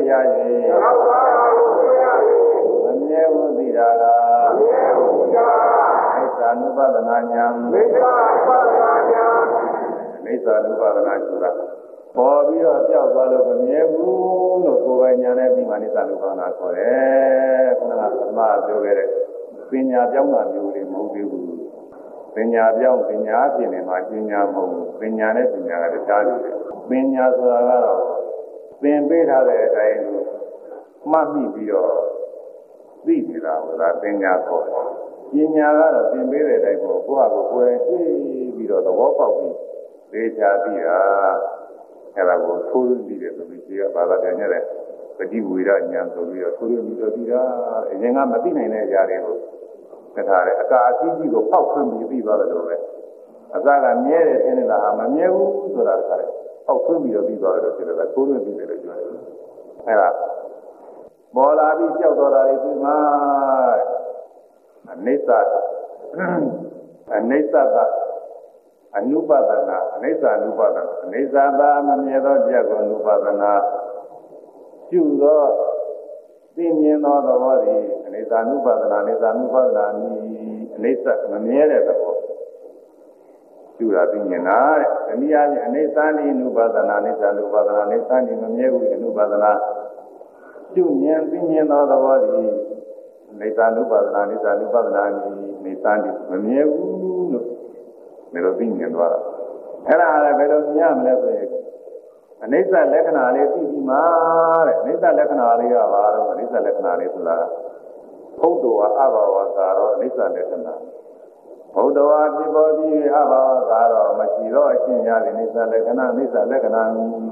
ရ၍မမြဲဘူးသိတာကအိသ ानु ပဒနာညာအိသ ानु ပဒနာဆိုတာပေါ်ပြီးတော့ကြောက်သွားလို့မမြဲဘူးလို့ကိုယ်ပိုင်ညာနဲ့ပြီးမှအိသ ानु ပဒနာခေါ်တယ်ခဏကသမားပြောခဲ့တဲ့ပညာပြောင်းတာမျိုးတွေမဟုတ်သေးဘူးပညာပြောင်းပညာအဖြစ်နဲ့မှပညာမဟုတ်ဘူးပညာနဲ့ပညာကတခြားတယ်ပညာဆိုတာကတော့သင်ပေးထားတဲ့အတိုင်းမှတ်မိပြီးတော့သိနေတာကပညာခေါ်တယ်ပညာကတော့သင်ပေးတဲ့အတိုင်းကိုကိုယ့်ဟာကိုယ်ကိုယ်သိပြီးတော့သဘောပေါက်ပြီးသိချာသိတာအဲ့ဒါကိုထိုးရပြီးတယ်ဆိုပြီးဒီကဘာသာပြန်ရတယ်ပฏิဝေဒဉာဏ်ဆိုပြီးတော့ထိုးရပြီးတော့ပြီးတာအရင်ကမသိနိုင်တဲ့အရာတွေကိုတခါလေအကာအသီးကြီးကိုပေါက်ခွင့်ပြီးပြီးသွားတယ်လို့ပဲအစကမြဲတယ်ထင်နေတာဟာမမြဲဘူးဆိုတာတခါလေပေါက်ခွင့်ပြီးတော့ပြီးသွားတယ်လို့ပြောတယ်ထိုးရပြီးတယ်လို့ပြောတယ်အဲ့ဒါပေါ်လာပြီးကြောက်တော်တာတွေဒီမှာအနိစ္စအနိစ္စတာအနုပါဒနာအနိစ္စအနုပါဒနာအနိစ္စသာမမြဲသောတရားကိုအနုပါဒနာပြုသောသိမြင်သောသဘောသည်အနိစ္စအနုပါဒနာအနိစ္စအနုပါဒနာဤအနိစ္စမမြဲတဲ့သဘောပြုတာသိမြင်တာတဲ့တနည်းအားဖြင့်အနိစ္စနိအနုပါဒနာအနိစ္စအနုပါဒနာအနိစ္စနိမမြဲဘူးအနုပါဒနာပြုမြင်သိမြင်သောသဘောသည်အနိစ္စအနုပါဒနာအနိစ္စအနုပါဒနာဤအနိစ္စနိမမြဲဘူးလို့ဘယ်လိုသိမြင်သွားတာအဲ့ဒါလည်းဘယ်လိုမြင်ရမလဲဆိုရင်အနိစ္စလက္ခဏာလေးသိပြီးမှတဲ့အနိစ္စလက္ခဏာလေးကဘာလို့အနိစ္စလက္ခဏာလေးဆိုတာဘုဒ္ဓဝါအဘဝသာတော့အနိစ္စလက္ခဏာဘုဒ္ဓဝါဖြစ်ပေါ်ပြီးအဘဝသာတော့မရှိတော့အရှင်းရတဲ့အိဋ္ဌလက္ခဏာအိဋ္ဌလက္ခဏာ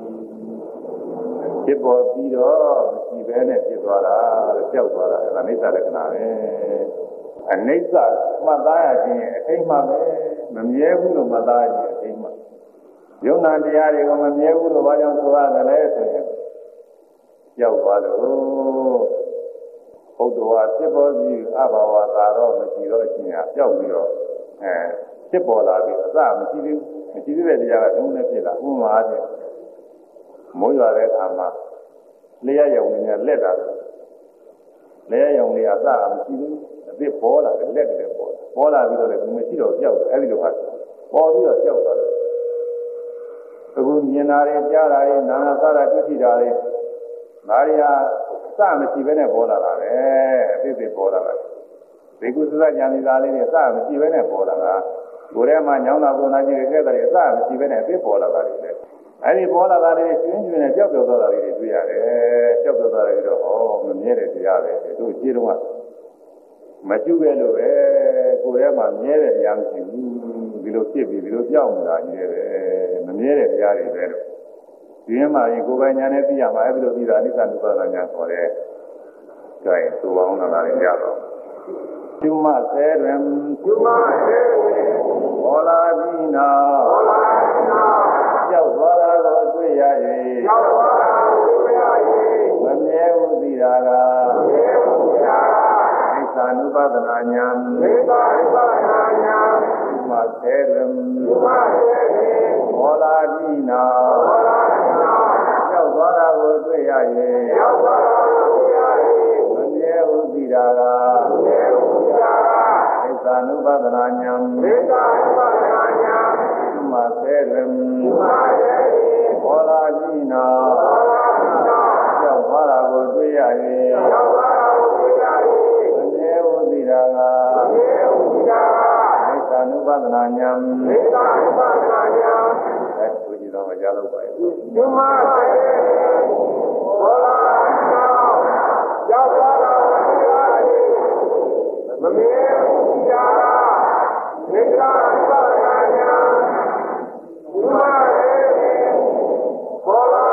ဖြစ်ပေါ်ပြီးတော့မရှိဘဲနဲ့ဖြစ်သွားတာလို့ကြောက်သွားတာအဲ့ဒါအိဋ္ဌလက္ခဏာပဲအနိစ္စမှတ်သားရခြင်းအထိတ်မှပဲမမြဲဘူးလို့မှတ်သားရခြင်းအထိတ်မှယုံနာတရားတွေကမမြဲဘူးလို့ဘာကြောင့်ဆိုရတယ်လဲဆိုရင်ကြောက်သွားလို့ဘုဒ္ဓဝါဖြစ်ပေါ်ပြီးအဘဝသာတော့မရှိတော့အချင်းကကြောက်ပြီးတော့အဲဖြစ်ပေါ်လာပြီးအစမရှိသေးမရှိသေးတဲ့တရားကလုံးနဲ့ဖြစ်လာဥပမာအားဖြင့်မိုးရွာတဲ့အခါမှာလျှက်ရုံနဲ့လက်တာလျှက်ရုံလေးအစမရှိသေးအစ်စ်ပေါ်လာတယ်လက်ကလေးပေါ်ပေါ်လာပြီးတော့လည်းမရှိတော့ကြောက်တယ်အဲဒီလိုပါပေါ်ပြီးတော့ကြောက်သွားတယ်အခုမြင်လာတယ်ကြားလာတယ်နာနာစားတာတွေ့ထိတာတယ်ဒါရီဟာစမရှိဘဲနဲ့ပေါ်လာတာပဲအစ်စ်ပေါ်လာတာဒီကုသဇဉာဏ်ဒီသားလေးတွေစမရှိဘဲနဲ့ပေါ်လာတာကိုယ်ထဲမှာညောင်းတာပုံနာကြီးတွေခဲ့တယ်အစမရှိဘဲနဲ့အစ်စ်ပေါ်လာတာလေအဲဒီပေါ်လာတာလေးကျွင်းကျွင်းနဲ့ကြောက်ကြောက်သွားတာလေးတွေတွေ့ရတယ်ကြောက်ကြောက်သွားတယ်တော့ဟောမမြဲတဲ့တရားပဲတို့ရှင်းတော့မကျုပ်ပဲလို့ပဲကိုယ်ထဲမှာမြဲတဲ့တရားမရှိဘူးဒီလိုဖြစ်ပြီးဒီလိုကြောက်နေတာကြီးပဲမမြဲတဲ့တရားတွေပဲလို့ဒီမှာရင်ကိုယ်ပိုင်ညာနဲ့သိရမှာအဲဒီလိုသိတာအနိစ္စဒုက္ခညာခေါ်တယ်။ကြိုင်သူအောင်လာတယ်ကြတော့ကျွမဆဲတွင်ကျွမဆဲတွင်ဘောလာပြီးနာဘောလာပြီးနာကြောက်သွားတာကိုတွေ့ရ၍ကြောက်သွားတာကိုတွေ့ရ၍မမြဲဘူးသိတာကမမြဲဘူးသိတာကအိသ ानु ပဒနာညာအိသ ानु ပဒနာညာကျွမဆဲတွင်ကျွမဆဲတွင်ဘောလာပြီးနာဘောလာရောက်သွားတာကိုတွေ့ရရင်ရောက်သွားတာကိုတွေ့ရရင်မမြဲဘူးသိတာကမမြဲဘူးသိတာကအိသ ानु ပဒနာညာအိသ ानु ပဒနာညာဒီမှာဆဲတွင်ဒီမှာဆဲတွင်ဘောလာကြီးနာဘောလာကြီးနာရောက်သွားတာကိုတွေ့ရရင်ရောက်သွားတာကိုတွေ့ရရင်မမြဲဘူးသိတာကမမြဲဘူးသိတာကအိသ ानु ပဒနာညာအိသ ानु ပဒနာညာအဲကိုကြည့်တော့ကြားလို့ပါရဲ့ဒီမှာဘောလာရောက်လာတော့မမြဲဘူးကြာမိစ္ဆာပါဒနာညာဒီမှာဘောလာ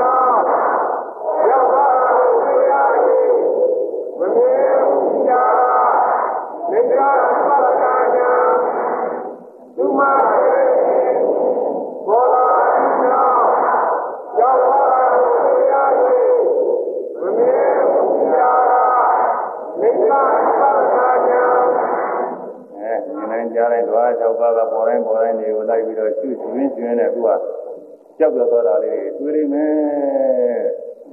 ရောက်လာတော့မမြဲဘူးကြာမိစ္ဆာပါဒနာညာဒီမှာဘောလာရောက်လာတော့ရည်မမြဲဘူးကြာမိစ္ဆာပါဒနာညာအဲဉာဏ်နဲ့ကြားလိုက်တော့၆ပါးကပေါ်တိုင်းပေါ်တိုင်းတွေကိုလိုက်ပြီးတော့ရှုရှင်ရှင်နဲ့သူကကြောက်ကြောက်သွားတာလေးတွေတွေ့နေမယ်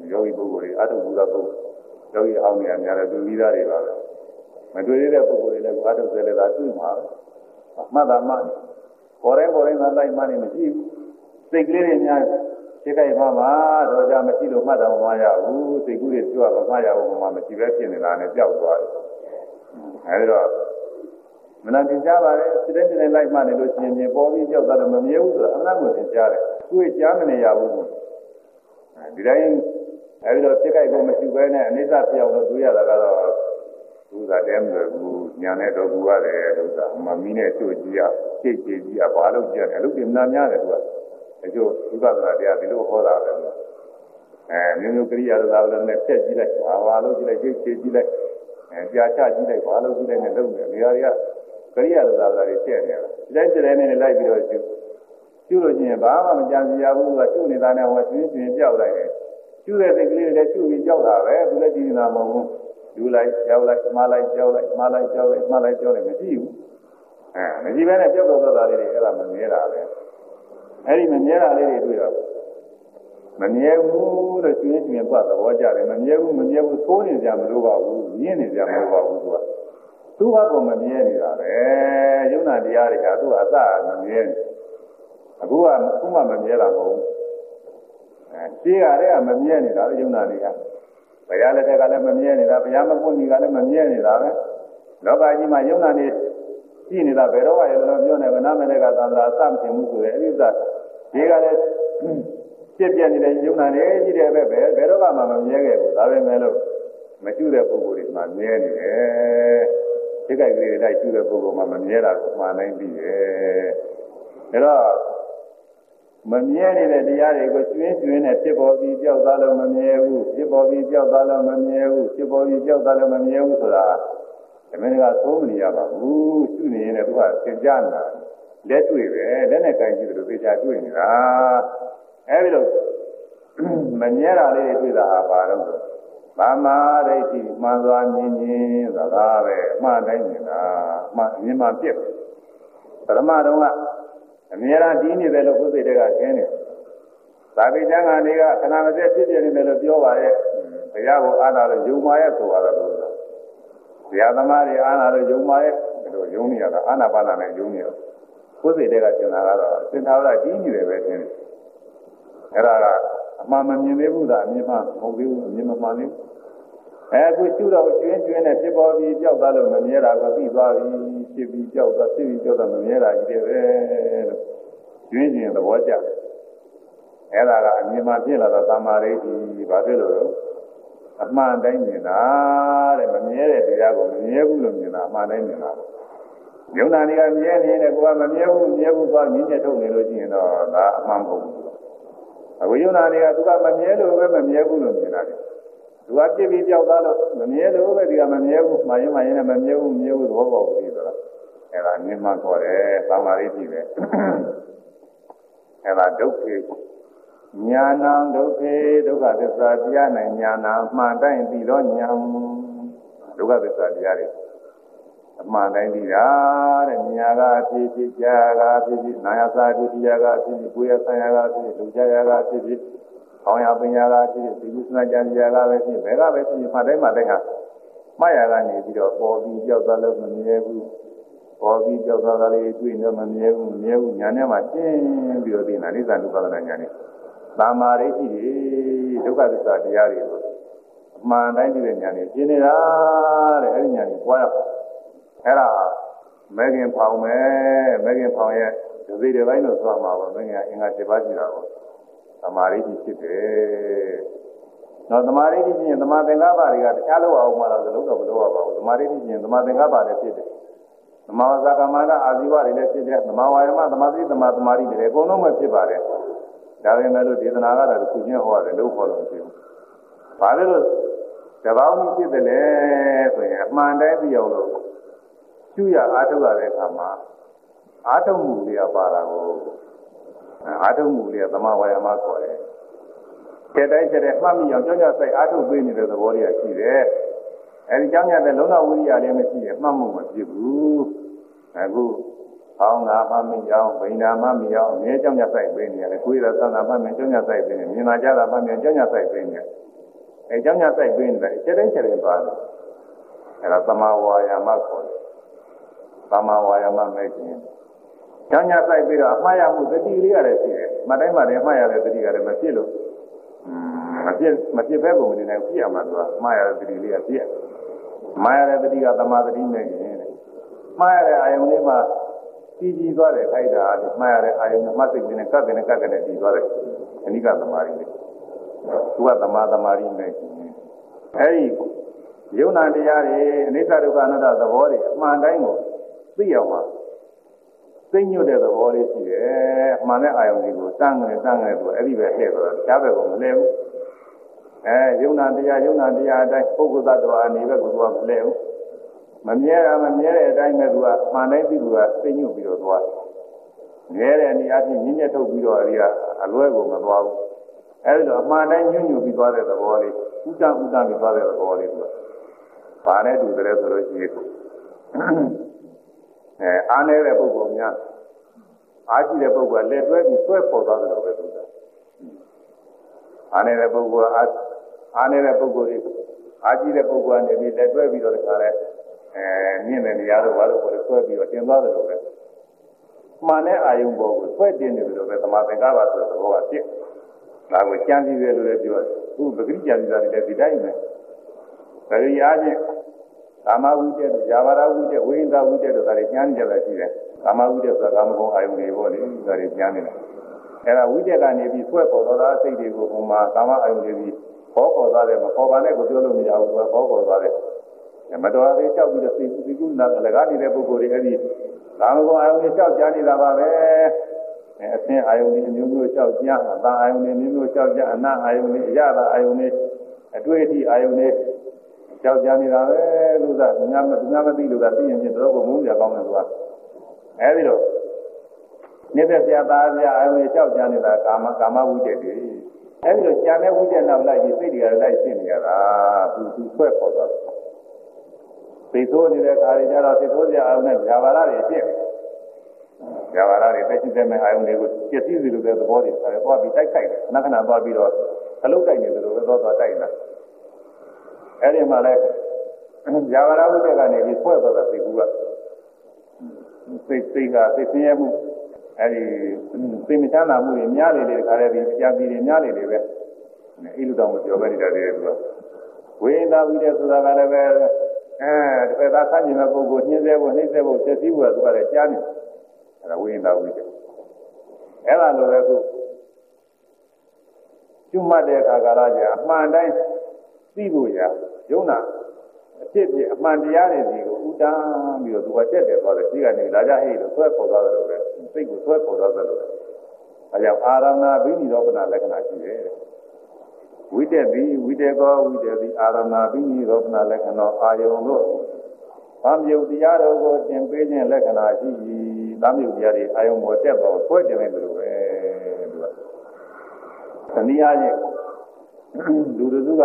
ယောဂီပုဂ္ဂိုလ်တွေအထုဘူးသောပုဂ္ဂိုလ်ယောဂီအောင်နေရများတယ်သူပြီးသားတွေပါပဲမတွေ့သေးတဲ့ပုဂ္ဂိုလ်တွေလည်းအထုဆဲလည်းသာတွေ့မှာမှတ်တာမှပေါ်တိုင်းပေါ်တိုင်းသာလိုက်မှနေမရှိဘူးစိတ်ကလေးတွေများစိတ်ကြိုက်မှမှာတော့ကြမရှိလို့မှတ်တော်မရဘူးစိတ်ကူးတွေကျွတ်တော့မှရဘူးမှမရှိပဲဖြစ်နေတာနဲ့ကြောက်သွားတယ်အဲဒီတော့မနာတင်ကြပါလေစိတ်တိုင်းတိုင်းလိုက်မှနေလို့ရှိရင်ပေါ်ပြီးကြောက်တာတော့မမြဲဘူးဆိုတာအမှန်ကိုသင်ကြားတယ်သူ့ကြားမနေရဘူးဒီတိုင်းအဲဒီတော့စိတ်ကြိုက်ကိုမရှိဘဲနဲ့အနိစ္စပြောင်းလို့သူရတာကတော့သူကတည်းကဘူးညာနဲ့တော့ဘူးရတယ်လို့ဆိုတာမမီးနဲ့ချို့ကြည့်ရစိတ်ကြည့်ကြည့်ရဘာလို့ကြည့်ရတယ်လို့ပြင်နာများတယ်သူကအကျိုးသုဒ္ဓရာတရားဒီလိုဟောတာပဲအဲမျိုးမျိုးကရိယာသာဝလည်းနဲ့ဖြက်ကြည့်လိုက်ဘာဘာလို့ကြည့်လိုက်ကြည့်ကြည့်ကြည့်လိုက်အဲကြာချကြည့်လိုက်ဘာလို့ကြည့်လိုက်နဲ့လုပ်နေနေရာတွေကကရိယာသာဝတွေဖြက်နေတယ်ဒီတိုင်းဒီတိုင်းနဲ့လိုက်ပြီးတော့ကျူကျူလို့ရှိရင်ဘာမှမကြံစီရဘူးကကျူနေတာနဲ့ဟောကျင်းကျင်းကြောက်လိုက်တယ်ကျူတဲ့စိတ်ကလေးတွေလည်းကျူပြီးကြောက်တာပဲသူလည်းကြည့်နေတာမဟုတ်ဘူးယူလိုက်ကြောက်လိုက်မှားလိုက်ကြောက်လိုက်မှားလိုက်ကြောက်လိုက်မှားလိုက်ကြောက်လိုက်မရှိဘူးအဲမရှိဘဲနဲ့ပြောက်တော့တာလေးတွေအဲ့ဒါမမြဲတာပဲအဲ့ဒီမမြဲတာလေးတွေတွေ့တော့မမြဲဘူးလို့ကျွင်းကျွင်းပတ်သဘောကြတယ်မမြဲဘူးမမြဲဘူးသိုးနေကြမလို့ပါဘူးညင်းနေကြမလို့ပါဘူးသူကသူ့ဘက်ကမမြဲနေတာပဲယုံနာတရားတွေကသူ့အစမမြဲအခုကခုမှမမြဲတာမဟုတ်ဘူးအဲရှင်းရတဲ့ကမမြဲနေတာယုံနာတွေကဘုရားလက်ထက်ကလည်းမမြဲနေတာဘုရားမပွင့်ကြီးကလည်းမမြဲနေတာပဲလောကကြီးမှာယုံနာနေရှိနေတာဘယ်တော့မှရလို့ပြောနေကနာမနဲ့ကသံသာအစမတင်မှုဆိုတဲ့အရိသဒီကလည်းပြည့်ပြည့်နေတဲ့ယုံနာနေကြီးတယ်ပဲဘယ်ဘယ်တော့မှမမြဲခဲ့ဘူးဒါပဲမဲ့လို့မကျွတဲ့ပုဂ္ဂိုလ်တွေမှမြဲနေတယ်ဒီကိစ္စတွေလိုက်ကျွတဲ့ပုဂ္ဂိုလ်မှမမြဲတာကိုမှန်နိုင်ပြီပဲဒါတော့မမြဲနေတဲ့တရားတွေကိုကျွင်းကျွင်းနဲ့ဖြစ်ပေါ်ပြီးကြောက်သားလို့မမြဲဘူးဖြစ်ပေါ်ပြီးကြောက်သားလို့မမြဲဘူးဖြစ်ပေါ်ပြီးကြောက်သားလို့မမြဲဘူးဆိုတာအမေကသုံးမနေရပါဘူးရှုနေရင်လည်းသူကသင်ကြားနေတာလက်တွေ့ပဲလက်နဲ့ကိုင်ကြည့်တယ်လို့သိချာတွေ့နေတာအဲဒီလိုမမြဲတာလေးတွေတွေ့တာဟာဘာလို့လဲဘာမာဒိဋ္ဌိမှန်စွာမြင်ခြင်းဆိုတာပဲအမှန်တိုင်းမြင်တာမှန်မြင်မှပြည့်ပရမတော်ကအမြဲတမ်းဒီနေတယ်လို့ကိုယ်စိတ်တွေကခင်းနေသာဝိကျမ်းကနေကခဏမစက်ဖြစ်ပြနေတယ်လို့ပြောပါရဲ့ဘုရားကိုအားနာလို့ယုံပါရဲ့ဆိုတော့လို့ဘုရားသမားတွေအားနာလို့ယုံပါရဲ့ဒီလိုယုံနေရတာအာနာပါနာနဲ့ယုံနေတော့ကိုယ်စိတ်တွေကကျင်လာတော့စင်သာဝရကြီးနေတယ်ပဲထင်တယ်အဲ့ဒါကအမှန်မမြင်သေးဘူးသာအမြင်မှမဟုတ်သေးဘူးအမြင်မမှန်သေးဘူးအဲအခုကျူတော့ကျွင်းကျွင်းနဲ့ဖြစ်ပေါ်ပြီးကြောက်သွားလို့မမြဲတာကိုသိသွားပြီဖြစ်ပြီးကြောက်သွားဖြစ်ပြီးကြောက်တာမမြဲတာကြီးတယ်ပဲလို့ကျွင်းကျင်သဘောကျအဲ့ဒါကအမြင်မှဖြစ်လာတော့သမာဓိကြီးဘာဖြစ်လို့လဲအမှန်တိုင်းမြင်တာတဲ့မမြဲတဲ့တရားကိုမမြဲဘူးလို့မြင်တာအမှန်တိုင်းမြင်တာယုံနာနေကမြဲနေတဲ့ကိုကမမြဲဘူးမြဲဘူးသွားမြင်ချက်ထုတ်နေလို့ရှိရင်တော့ဒါအမှန်မဟုတ်ဘူးအခုယုံနာတွေကသူကမမြဲလို့ပဲမမြဲဘူးလို့မြင်တာတယ်သူကပြစ်ပြီးကြောက်သားလို့မမြဲလို့ပဲဒီကမမြဲဘူးမှာရင်မှာရင်နဲ့မမြဲဘူးမြဲဘူးသဘောပေါက်ပြီဆိုတော့အဲ့ဒါမြင်မှခေါ်တယ်သမာဓိရှိတယ်အဲ့ဒါဒုက္ခညာဏဒုက္ခဒုက္ခသစ္စာတရားနဲ့ညာဏမှန်တိုင်းပြီးတော့ညာဒုက္ခသစ္စာတရားတွေအမှန်တိုင်းပြီးတာတဲ့ညာကဖြစ်ဖြစ်ကြာကဖြစ်ဖြစ်နာယသာဒုတိယကဖြစ်ဖြစ်ကိုယ်ရဆံရကဖြစ်ဖြစ်လူကြရကဖြစ်ဖြစ်ကောင်းရပညာကဖြစ်ဖြစ်ဒီကုသနာကြံရကပဲဖြစ်ဘယ်ကပဲဖြစ်ဖြစ်မှတ်တိုင်းမှတိုင်းဟာမှားရကနေပြီးတော့ပေါ်ပြီးကြောက်သွားလို့မမြဲဘူးပေါ်ပြီးကြောက်သွားတာလေးတွေ့နေမမြဲဘူးမမြဲဘူးညာနဲ့မှရှင်းပြီးတော့ဒီနာနိစ္စနုပါဒနာညာနဲ့သာမာရိရှိတယ်ဒုက္ခသစ္စာတရားတွေကိုအမှန်တိုင်းကြည့်တဲ့ညာနဲ့ရှင်းနေတာတဲ့အဲဒီညာကိုပွားရအဲ့ဒါမဲခင်ဖောင်မယ်မဲခင်ဖောင်ရဲ့ဒီစိတ်တွေပိုင်းလို့ဆိုမှာပါမင်းကအင်္ဂါ七ပါးရှိတာပေါ့သမာဓိဖြစ်တယ်တော့သမာဓိဖြစ်ရင်သမာသင်္ကပ္ပတွေကတခြားလို့အောင်မှတော့လုံးတော့မလို့ရပါဘူးသမာဓိဖြစ်ရင်သမာသင်္ကပ္ပလည်းဖြစ်တယ်သမာဝဇ္ဇကမန္တအာဇီဝတွေလည်းဖြစ်တယ်သမာဝါယမသမာဓိသမာသမာဓိတွေလည်းအကုန်လုံးပဲဖြစ်ပါတယ်ဒါပေမဲ့လို့ဒေသနာကတော့ခုချင်းဟောရတယ်လို့ခေါ်လို့မရှိဘူးဘာလို့လဲတပေါင်းကြီးဖြစ်တယ်လေဆိုရင်အမှန်တိုင်းသိအောင်လို့ကျူရအားထုတ်ရတဲ့အခါမှာအားထုတ်မှုတွေကပါတာကိုအားထုတ်မှုတွေကသမာဝါယမခေါ်တယ်။ကျက်တိုင်းကျက်တဲ့မှတ်မိအောင်ကြောက်ကြစိုက်အားထုတ်ပေးနေတဲ့သဘောတွေကရှိတယ်။အဲဒီကြောင့်ညတဲ့လုံလဝိရိယလည်းမရှိရင်မှတ်မှုမဖြစ်ဘူး။အခုအောင်းနာမှတ်မိအောင်ဗိညာမှတ်မိအောင်အမြဲကြောင့်ညစိုက်ပေးနေရတယ်။ကိုယ်ရသနာမှတ်မိကြောင့်ညစိုက်ပေးနေမြင်လာကြတာမှတ်မိကြောင့်ညစိုက်ပေးနေအဲကြောင့်ညာစိုက်ပြီးနေတယ်ချက်တိုင်းချက်တိုင်းသွားတယ်အဲဒါသမာဝါယာမခေါ်တယ်သမာဝါယာမမဲ့ခြင်းကြောင့်ညာစိုက်ပြီးတော့အမှားရမှုသတိလေးရတယ်ရှိတယ်မတိုင်းမတိုင်းအမှားရတဲ့သတိကလည်းမဖြစ်လို့မဖြစ်မဖြစ်ဘဲပုံမနေနိုင်ဖြစ်ရမှာသူကအမှားရတဲ့သတိလေးကဖြစ်မှားရတဲ့သတိကသမာသတိမဲ့ခြင်းတဲ့မှားရတဲ့အာယုံလေးမှာကြည်ကြည်သွားတယ်ခိုက်တာအဲ့မှားရတဲ့အာယုံမှတ်စိတ်နဲ့ကပ်တယ်နဲ့ကပ်တယ်နဲ့ကြည်သွားတယ်အနိကသမာဓိလေးသူကသမာသမာဓိမဲ့ခြင်းအဲ့ဒီယုံနာတရားတွေအနိစ္စဒုက္ခအနတ္တသဘောတွေအမှန်တိုင်းကိုသိအောင်ပါသိညွတ်တဲ့သဘောလေးရှိတယ်အမှန်နဲ့အာယုံတွေကိုတန်းငယ်တန်းငယ်ဆိုအဲ့ဒီပဲထည့်တော့ကြားပဲကိုမလဲဘူးအဲယုံနာတရားယုံနာတရားအတိုင်းပုဂ္ဂိုလ်သတ္တဝါအနေပဲကိုသူကမလဲဘူးမမြဲတာမမြဲတဲ့အတိုင်းပဲသူကအမှန်တိုင်းသိသူကသိညွတ်ပြီးတော့သွားမြဲတဲ့အနေအချင်းညဉ့်ညက်ထုတ်ပြီးတော့အဲဒီကအလွဲကိုမသွားဘူးအဲဒီတော့အမှန်တိုင်းညွတ်ညွတ်ပြီးသွားတဲ့သဘောလေးဥဒ္ဒဥဒ္ဒပြီးသွားတဲ့သဘောလေးသူကဘာနဲ့တူတယ်ဆိုလို့ရှိရင်အဲအားနေတဲ့ပုဂ္ဂိုလ်များအားရှိတဲ့ပုဂ္ဂိုလ်ကလက်တွဲပြီးဆွဲပေါ်သွားတယ်လို့ပဲသူကအားနေတဲ့ပုဂ္ဂိုလ်အားအားနေတဲ့ပုဂ္ဂိုလ်ကြီးအားရှိတဲ့ပုဂ္ဂိုလ်ကနေပြီးလက်တွဲပြီးတော့တခါလဲအဲမြင့်တဲ့နေရာတော့ဘာလို့ကိုယ်ဆွဲပြီးတော့တင်သွားတယ်လို့ပဲမှန်တဲ့အာယုံပေါ်ကိုဆွဲတင်နေတယ်လို့ပဲသမာသင်္ကပ္ပဆိုတဲ့သဘောကဖြစ်ဒါကိုကြံစည်တယ်လို့လည်းပြောတယ်သူပဂရိကြံစည်တာတွေဒီတိုင်းပဲပဂရိအားဖြင့်ကာမဝိတ္တဇာဝရဝိတ္တဝိညာဝိတ္တတို့ဒါတွေကျမ်းကြတာရှိတယ်ကာမဝိတ္တဆိုတာကာမဂုဏ်အာယုန်တွေပေါ့လေဒါတွေကျမ်းနေတယ်အဲဒါဝိတ္တကနေပြီးဆွဲပေါ်တော့တာစိတ်တွေကိုဟိုမှာကာမအာယုန်တွေပြီးခေါ်ပေါ်သွားတယ်မခေါ်ပါနဲ့ကိုပြောလို့မရဘူးသူကခေါ်ပေါ်သွားတယ်မတော်သေးကြောက်ပြီးတော့စိတ်ကူးကူးနာလကားနေတဲ့ပုဂ္ဂိုလ်တွေအဲ့ဒီကာမဂုဏ်အာယုန်တွေကြောက်ကြနေတာပါပဲအဲအသင်အာယုန်တွေမျိုးမျိုးကြောက်ကြအသာအာယုန်တွေမျိုးမျိုးကြောက်ကြအနာအာယုန်တွေအရသာအာယုန်တွေအတွေ့အထိအာယုန်တွေကြောက်ကြနေတာပဲလို့သာငါမငါမသိလို့ကသိရင်ချင်းတော့ကိုမုန်းကြကောင်းတယ်ကွာအဲဒီတော့နေတဲ့ပြသားပြအာယုန်ကြောက်ကြနေတာကာမကာမဝိတ္တတွေအဲဒီတော့ကြာတဲ့ဝိတ္တနောက်လိုက်ပြီးစိတ်တွေကလိုက်ရှင်းနေရတာသူသူဆွဲပေါ်သွားစိတ်ဆိုးနေတဲ့ခါတွေကျတော့စိတ်ဆိုးကြအာယုန်နဲ့ဇာဝရတွေရှင်းဇာဝရတွေသိရှိတဲ့အာယုန်တွေကိုပြည့်စည်စီလိုတဲ့သဘောတွေဆိုတော့ပြီးတိုက်ခိုက်တယ်ခဏခဏသွားပြီးတော့အလုတ်တိုက်နေတယ်လို့တော့သွားတိုက်တာအဲ့ဒီမှာလဲဇာဝရဝိတ္တကနေပြီးဆွဲသွားတာသိကူကသိသိကသိသိရမှုအဲ့ဒီသိမချမ်းသာမှုတွေများလေလေခါရဲပြီးကြာပြီးတွေများလေလေပဲအဲ့လိုတော့မပြောပဲနေတာတည်းသူကဝိညာဝိတ္တဆိုတာကလည်းပဲအဲတစ်ဖက်သားဆန့်ကျင်တဲ့ပုဂ္ဂိုလ်ညှင်းဆဲဖို့နှိမ့်ဆဲဖို့သိသိဖို့ကသူကလည်းကြားနေအဲ့ဒါဝိညာဝိတ္တအဲ့ဒါလိုပဲခုကျွတ်မှတ်တဲ့အခါကာလကျအမှန်တိုင်းသိဖို့ရယုံနာအဖြစ်ဖြစ်အမှန်တရားတွေဒီကိုဥဒန်းပြီးတော့သူကတက်တယ်သွားတယ်ဒီကနေလာကြဟိလို့ဆွဲပေါ်သွားတယ်လို့ပဲစိတ်ကိုဆွဲပေါ်သွားတယ်လို့ပဲအဲကြောင့်အာရဏဘိနိရောပနာလက္ခဏာရှိတယ်ဝိတ္တတိဝိတ္တကောဝိတ္တတိအာရဏဘိနိရောပနာလက္ခဏာအာယုံတို့သံယုတ်တရားတော်ကိုသင်ပေးခြင်းလက္ခဏာရှိ၏သံယုတ်တရားတွေအာယုံပေါ်တက်တော့ဆွဲတင်တယ်လို့ပဲသူကသနည်းအားဖြင့်လူတို့က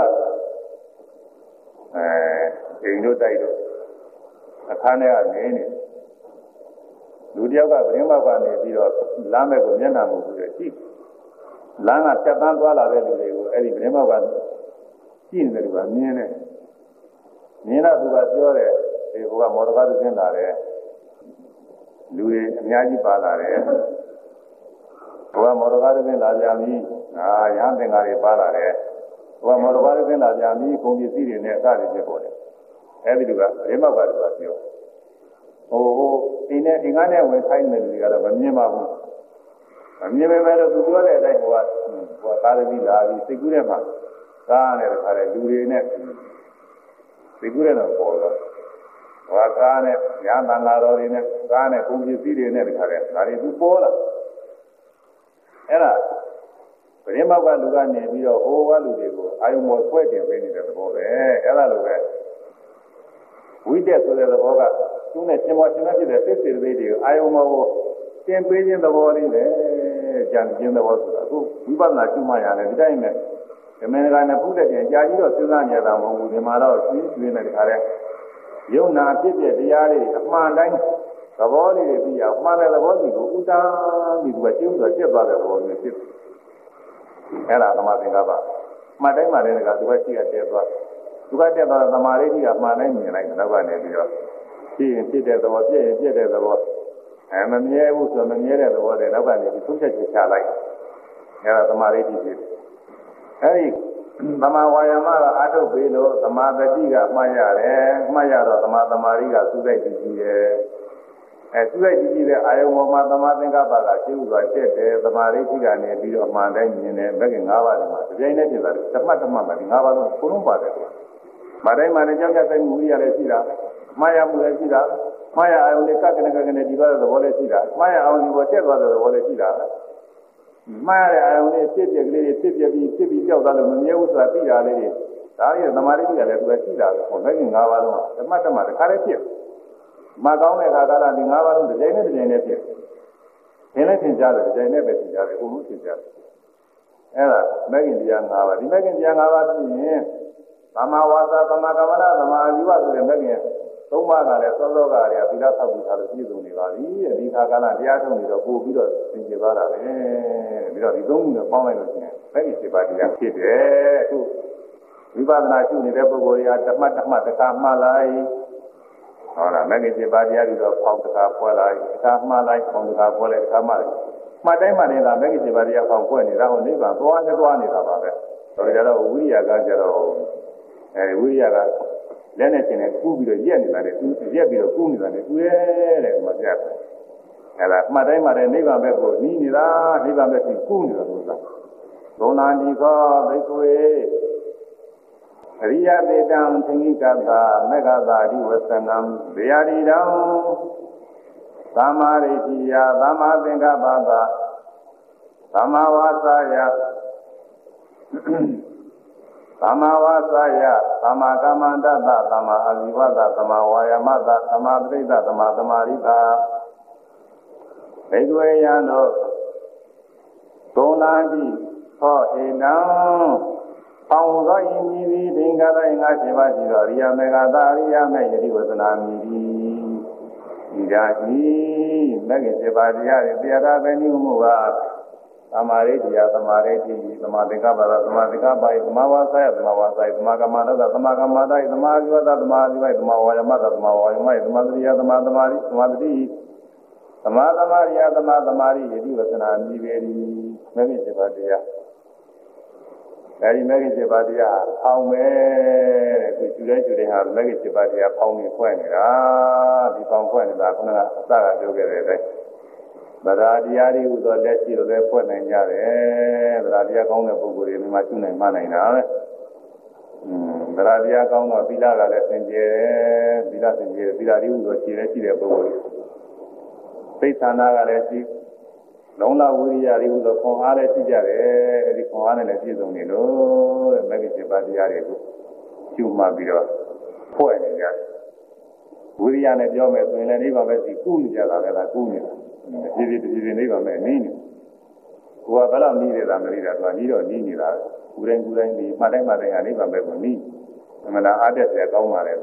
အဲအိမ်တို့တိုက်တို့အခါနဲ့ကနေနေလူတယောက်ကဗရင်မောက်ကနေပြီးတော့လမ်းမဲ့ကိုမျက်နှာမူပြီးတော့ကြည့်လမ်းကဖြတ်တန်းသွားလာတဲ့လူတွေကိုအဲ့ဒီဗရင်မောက်ကကြည့်နေတယ်ကမြင်တယ်မြင်တော့သူကပြောတယ်ဒီဘုရားမော်တော်ကားသူတင်လာတယ်လူတွေအများကြီးပါလာတယ်ဘုရားမော်တော်ကားသူတင်လာကြပြီအာရဟန်းသင်္ဃာတွေပါလာတယ်ဘုရားမော်တော်ကားသူတင်လာကြပြီကုန်ပစ္စည်းတွေနဲ့အစတွေဖြစ်ပေါ်တယ်အဲ့ဒီလူကဗရင်မောက်ကသူကပြောဟိုဟိုအိမ်နဲ့အိမ်ကားနဲ့ဝင်ဆိုင်နေလူတွေကတော့မမြင်ပါဘူးမမြင်ပေမဲ့လို့သူပြောတဲ့အတိုင်းဟိုကဟိုကားသမီးလာပြီးစိတ်ကူးတဲ့မှာကားနဲ့တခါလေလူတွေနဲ့စိတ်ကူးတဲ့တော့ပေါ်တော့ဟိုကားနဲ့ညာတန်လာတော်တွေနဲ့ကားနဲ့ကုန်ပစ္စည်းတွေနဲ့တခါလေဒါတွေသူပေါ်လာအဲ့ဒါဗရင်မောက်ကလူကနေပြီးတော့ဟိုကလူတွေကိုအာယုံမောဆွဲတင်ပေးနေတဲ့သဘောပဲအဲ့ဒါလိုပဲဝိတ္တဆိုတဲ့သဘောကသူနဲ့ရှင်မောရှင်မဖြစ်တဲ့သိစေတွေတွေကိုအာယုံမောကိုသင်ပေးခြင်းသဘောလေးပဲကြံခြင်းသဘောဆိုတာအခုဝိပဿနာရှုမှရတယ်ဒီတိုင်းနဲ့ဓမ္မကနဲ့ပုဒ်တဲ့ကျင်ကြာကြီးတော့စဉ်းစားနေရတာမဟုတ်ဘူးဒီမှာတော့ကျွင်းကျွင်းနဲ့တခါတည်းယုံနာဖြစ်ဖြစ်တရားလေးအမှန်တိုင်းသဘောလေးတွေပြီးအောင်မှန်တဲ့သဘောစီကိုဥဒ္ဒါပြီးသူကကျင်းပြီးတော့ကျက်သွားတဲ့သဘောမျိုးဖြစ်အဲ့ဒါသမာသင်္ကပ္ပမှတ်တိုင်းမှလည်းကသူကရှိရတဲ့သွားသူကတက်သွားသမာဓိကြီးကမှန်တိုင်းမြင်လိုက်တော့ကနေပြီးတော့ရှိရင်ဖြစ်တဲ့သဘောပြည့်ရင်ပြည့်တဲ့သဘောအဲမမြဲဘူးဆိုမမြဲတဲ့သဘောတွေနောက်ကနေပြီးသုံးချက်ချချလိုက်အဲဒါသမာဓိကြီးဖြစ်အဲဒီသမာဝါယာမကအာထုတ်ပြီးလို့သမာဓိကမှတ်ရတယ်မှတ်ရတော့သမာသမာဓိကသုစိတ်ကြည့်ကြည့်တယ်အဲသုစိတ်ကြည့်ကြည့်တဲ့အာယုံပေါ်မှာသမာသင်္ကပ္ပကရှင်းဥစွာတက်တယ်သမာဓိကြီးကနေပြီးတော့အမှန်တိုင်းမြင်တယ်ဘက်က၅ပါးတည်းမှာဒီတိုင်းနဲ့ဖြစ်တာဓမ္မဓမ္မမှာဒီ၅ပါးလုံးကိုလုံးပါတယ်ကွာမတိုင်းမှာလည်းကြောက်ကြဆိုင်မှုဝိရလည်းရှိတာမှားရမှုလည်းရှိတာမှားရအာယုံလေးကကနကကနေဒီသွားတဲ့သဘောလည်းရှိတာမှားရအာယုံဒီပေါ်တက်သွားတဲ့သဘောလည်းရှိတာမှားရတဲ့အာယုံလေးဖြစ်ပြက်ကလေးတွေဖြစ်ပြပြီးဖြစ်ပြီးကြောက်သွားလို့မမြဲဘူးဆိုတာသိတာလေးတွေဒါရီသမာဓိကြီးကလည်းသူကရှိတာပဲဟောဘက်က၅ပါးလုံးဓမ္မဓမ္မတခါတည်းဖြစ်မကောင်းတဲ့ခါကလာဒီ၅ပါးလုံးတစ်ကြိမ်နဲ့တစ်ကြိမ်နဲ့ဖြစ်သင်လည်းသင်ကြားတယ်တစ်ကြိမ်နဲ့ပဲသင်ကြားတယ်ဘုံလို့သင်ကြားတယ်အဲ့ဒါမဂ္ဂင်တရား၅ပါးဒီမဂ္ဂင်တရား၅ပါးဖြစ်ရင်သမ္မာဝါစာသမ္မာကမ္မန္တသမ္မာအာဇီဝဆိုတဲ့မဂ္ဂင်သုံးပါးကလည်းစောစောကလည်းသီလဆောက်ပြီးသားလို့ပြည့်စုံနေပါပြီဒီခါကလာတရားထုတ်နေတော့ပို့ပြီးတော့သင်ကျေပါတာပဲပြီးတော့ဒီသုံးခုနဲ့ပေါင်းလိုက်လို့ရှိရင်မဂ္ဂင်စေပါတရားဖြစ်တယ်အခုဝိပဿနာရှုနေတဲ့ပုဂ္ဂိုလ်တွေကဓမ္မဓမ္မတက္ကမှလိုက်ဟောလားမဂ္ဂင်စေပါတရားတွေတော့ပေါင်းတက္ကပွဲလိုက်တက္ကမှလိုက်ပေါင်းတက္ကပွဲလိုက်တက္ကမှလိုက်မှတ်တိုင်းမှနေတာမဂ္ဂင်စေပါတရားပေါင်းပွဲနေတာဟိုနိဗ္ဗာန်သွားနေသွားနေတာပါပဲဆိုကြတော့ဝိရိယကကြတော့အဲဝိရိယကလက်နဲ့ချင်းနဲ့ကူးပြီးတော့ရက်နေတာလေရက်ပြီးတော့ကူးနေတာလေကူးရဲတဲ့မပြတ်ဘူးအဲဒါမှတ်တိုင်းမှတဲ့နိဗ္ဗာန်ဘက်ကိုနီးနေတာနိဗ္ဗာန်ဘက်ကိုကူးနေတာလို့ဆိုတာဘုံနာတိခောဘိက္ခွေအရိယသေတံသင်္ကိကတာမေဃသာတိဝသနံဗေယရိတံသမ္မာရိတိယသမ္မာသင်္ကပ္ပတာသမ္မာဝါစာယသမ္မာဝါစာယသမ္မာကမ္မန္တသသမ္မာအာဇီဝသသမ္မာဝါယာမသသမ္မာပရိသသမ္မာသမာဓိသဘိက္ခဝေယံတို့သုံးလာတိဟောဧတံပေါင်းသောယင်မီသည်သင်္ကတယငါရှိပါရှိသောရိယမေဃသာရိယမေယတိဝသနာမီသည်ဤရာဤမဂ္ဂင်စေပါတရားတွေတရားသာပဲနည်းမှုပါသမာဓိတရားသမာဓိတိသမာသင်္ကပ္ပသမာသင်္ကပ္ပယသမာဝါစာယသမာဝါစာယသမာကမ္မန္တသမာကမ္မန္တသမာဇိဝသသမာဇိဝသမာဝါယမသသမာဝါယမသမာသရိယသမာသမာဓိသမာဓိသမာသမာရိယသမာသမာဓိယတိဝသနာမြည်ပေသည်မဂ္ဂင်စေပါတရားအဲဒီမဂ္ဂင်စေပါတရားဖောင်းမယ်တဲ့သူကျူတိုင်းကျူတိုင်းဟာမဂ္ဂင်စေပါတရားဖောင်းနေဖွင့်နေတာဒီဖောင်းဖွင့်နေတာခုနကအစကပြောခဲ့တဲ့အတိုင်းဗราတရားတွေဟူသောလက်ရှိလိုလည်းဖွင့်နိုင်ကြတယ်ဗราတရားကောင်းတဲ့ပုဂ္ဂိုလ်တွေဒီမှာကျူနိုင်မှနိုင်တာပဲอืมဗราတရားကောင်းတော့သီလကလည်းသင်ကျဲသီလသင်ကျဲသီလတွေဟူသောရှိလည်းရှိတဲ့ပုဂ္ဂိုလ်တွေသိဌာနကလည်းရှိလုံးလဝိရိယတွေဟူသောခွန်အားလည်းရှိကြတယ်အဲဒီခွန်အားနဲ့လည်းပြည့်စုံနေလို့တဲ့မဂ္ဂင်စေပါတရားတွေကိုကျူမှပြီးတော့ဖွဲ့နေကြတယ်ဝိရိယနဲ့ပြောမယ်ဆိုရင်လည်းနိဗ္ဗာန်ပဲစီကူးနေကြတာပဲလားကူးနေတာဒီဒီဒီဒီနိဗ္ဗာန်ပဲနီးနေကိုယ်ကဘယ်လောက်နီးတယ်လားမနီးတာသူကနီးတော့နီးနေတာကိုယ်တိုင်းကိုယ်တိုင်းဒီမှတ်တိုင်းမှတ်တိုင်းကနိဗ္ဗာန်ပဲကိုနီးအမှန်တရားအားတက်တယ်ကောင်းပါလေ